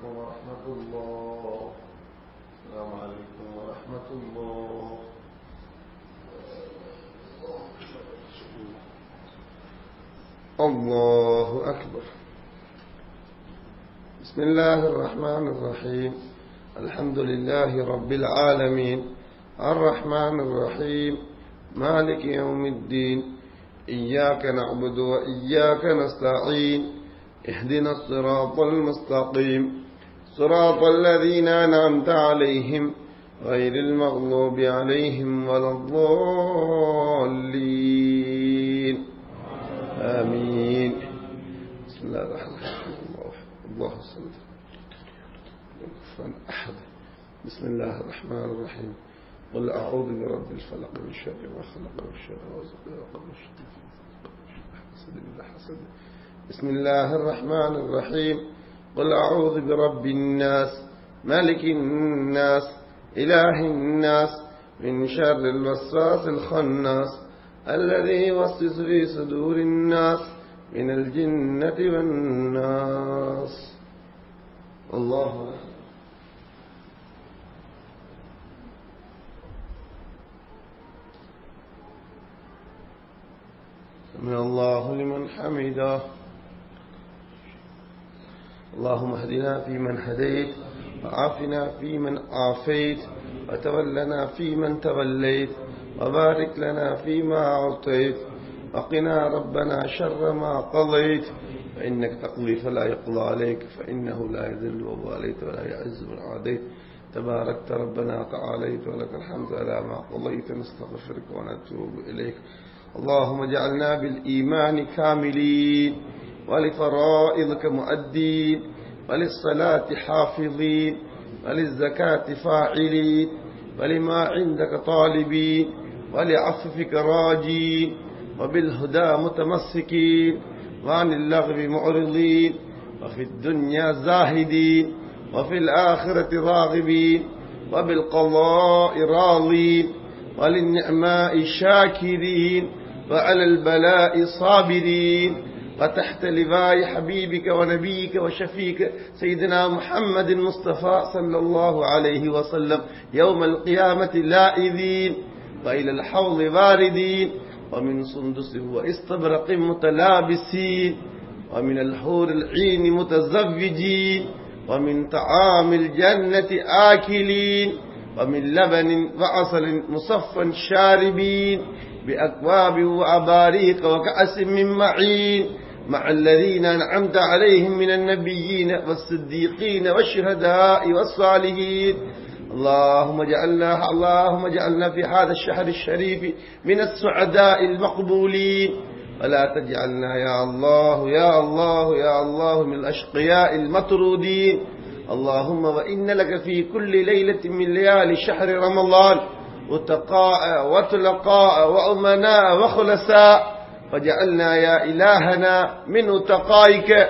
عليكم ورحمة الله. السلام عليكم ورحمة الله. الله أكبر. بسم الله الرحمن الرحيم. الحمد لله رب العالمين الرحمن الرحيم مالك يوم الدين إياك نعبد وإياك نستعين اهدنا الصراط المستقيم صراط الذين أنعمت عليهم غير المغضوب عليهم ولا الضالين آمين. بسم الله الرحمن الرحيم. الله صل على أحد. بسم الله الرحمن الرحيم. قل أعوذ برب الفلق من شر ما خلق والشر وزق وقبل الشر حسد إلا حسد. بسم الله الرحمن الرحيم. قل أعوذ برب الناس ملك الناس إله الناس من شر الوسواس الخناس الذي يوسوس في صدور الناس من الجنة والناس. الله أكبر. سمع الله لمن حمده. اللهم اهدنا فيمن هديت وعافنا فيمن عافيت وتولنا فيمن توليت وبارك لنا فيما أعطيت وقنا ربنا شر ما قضيت فإنك تقضي فلا يقضى عليك فإنه لا يذل من واليت ولا يعز من عاديت تباركت ربنا تعاليت ولك الحمد على ما قضيت نستغفرك ونتوب إليك. اللهم اجعلنا بالإيمان كاملين ولفرائضك مؤدين وللصلاة حافظين وللزكاة فاعلين ولما عندك طالبين ولعففك راجين وبالهدى متمسكين وعن اللغو معرضين وفي الدنيا زاهدين وفي الآخرة راغبين وبالقضاء راضين وللنعماء شاكرين وعلى البلاء صابرين وتحت لواء حبيبك ونبيك وشفيك سيدنا محمد المصطفى صلى الله عليه وسلم يوم القيامة لائذين وإلى الحوض واردين ومن سندس واستبرق متلابسين ومن الحور العين متزوجين ومن طعام الجنة آكلين ومن لبن وعسل مصفى شاربين بأكواب وأباريق وكأس من معين مع الذين أنعمت عليهم من النبيين والصديقين والشهداء والصالحين. اللهم اجعلنا في هذا الشهر الشريف من السعداء المقبولين ولا تجعلنا يا الله يا الله يا الله من الأشقياء المطرودين. اللهم وإن لك في كل ليلة من ليالي شهر رمضان وتقاء وتلقاء وأمناء وخلساء فجعلنا يا إلهنا من تقائك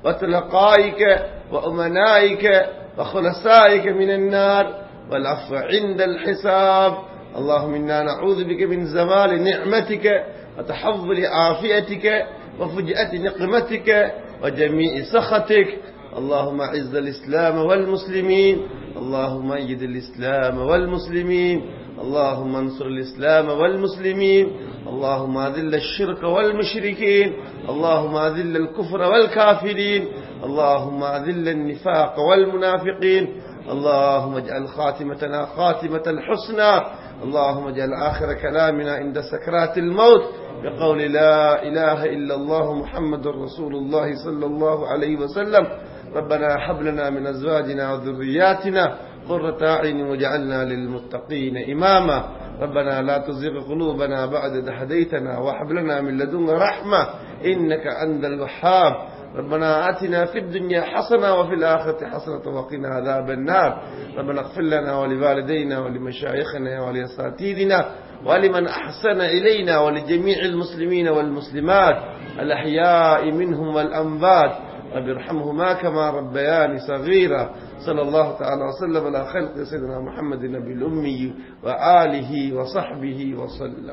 وتلقائك وأمنائك وخلسائك من النار والعفو عند الحساب. اللهم إنا نعوذ بك من زوال نعمتك وتحول عافيتك وفجأة نقمتك وجميع سخطك. اللهم أعز الإسلام والمسلمين. اللهم أيد الإسلام والمسلمين. اللهم انصر الإسلام والمسلمين. اللهم أذل الشرك والمشركين. اللهم أذل الكفر والكافرين. اللهم أذل النفاق والمنافقين. اللهم اجعل خاتمتنا خاتمة الحسنى. اللهم اجعل آخر كلامنا عند سكرات الموت بقول لا إله إلا الله محمد رسول الله صلى الله عليه وسلم. ربنا هب لنا من أزواجنا وذرياتنا قرة أعين واجعلنا للمتقين إماما. ربنا لا تزغ قلوبنا بعد إذ هديتنا وهب لنا من لدنك رحمة إنك أنت الوهاب. ربنا آتنا في الدنيا حسنة وفي الآخرة حسنة وقنا عذاب النار. ربنا اغفر لنا ولوالدينا ولمشايخنا ولأساتذتنا ولمن أحسن إلينا ولجميع المسلمين والمسلمات الأحياء منهم والأموات. رب ارحمهما كما ربياني صغيرا. صلى الله تعالى وسلم على خلق سيدنا محمد النبي الأمي وآله وصحبه وسلم.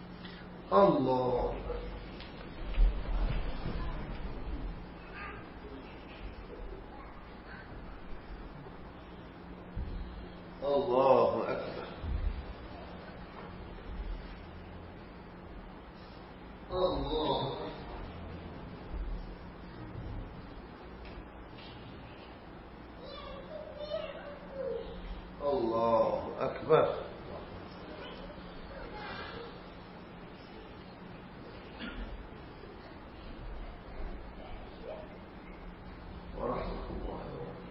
الله الله أكبر الله الله أكبر ورحمة الله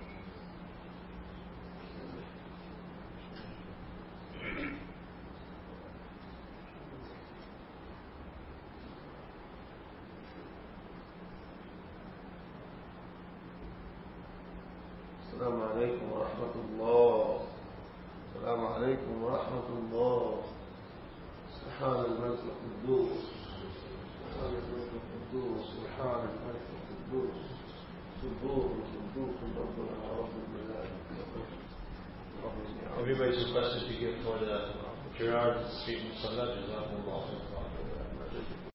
السلام عليكم ورحمة الله السلام عليكم ورحمة الله سبحان الملك القدوس سبحان الملك القدوس سبحان الملك القدوس سبوح القدوس ربنا رب الملائكة. Everybody's requested to give for the Gerard Street Musalla.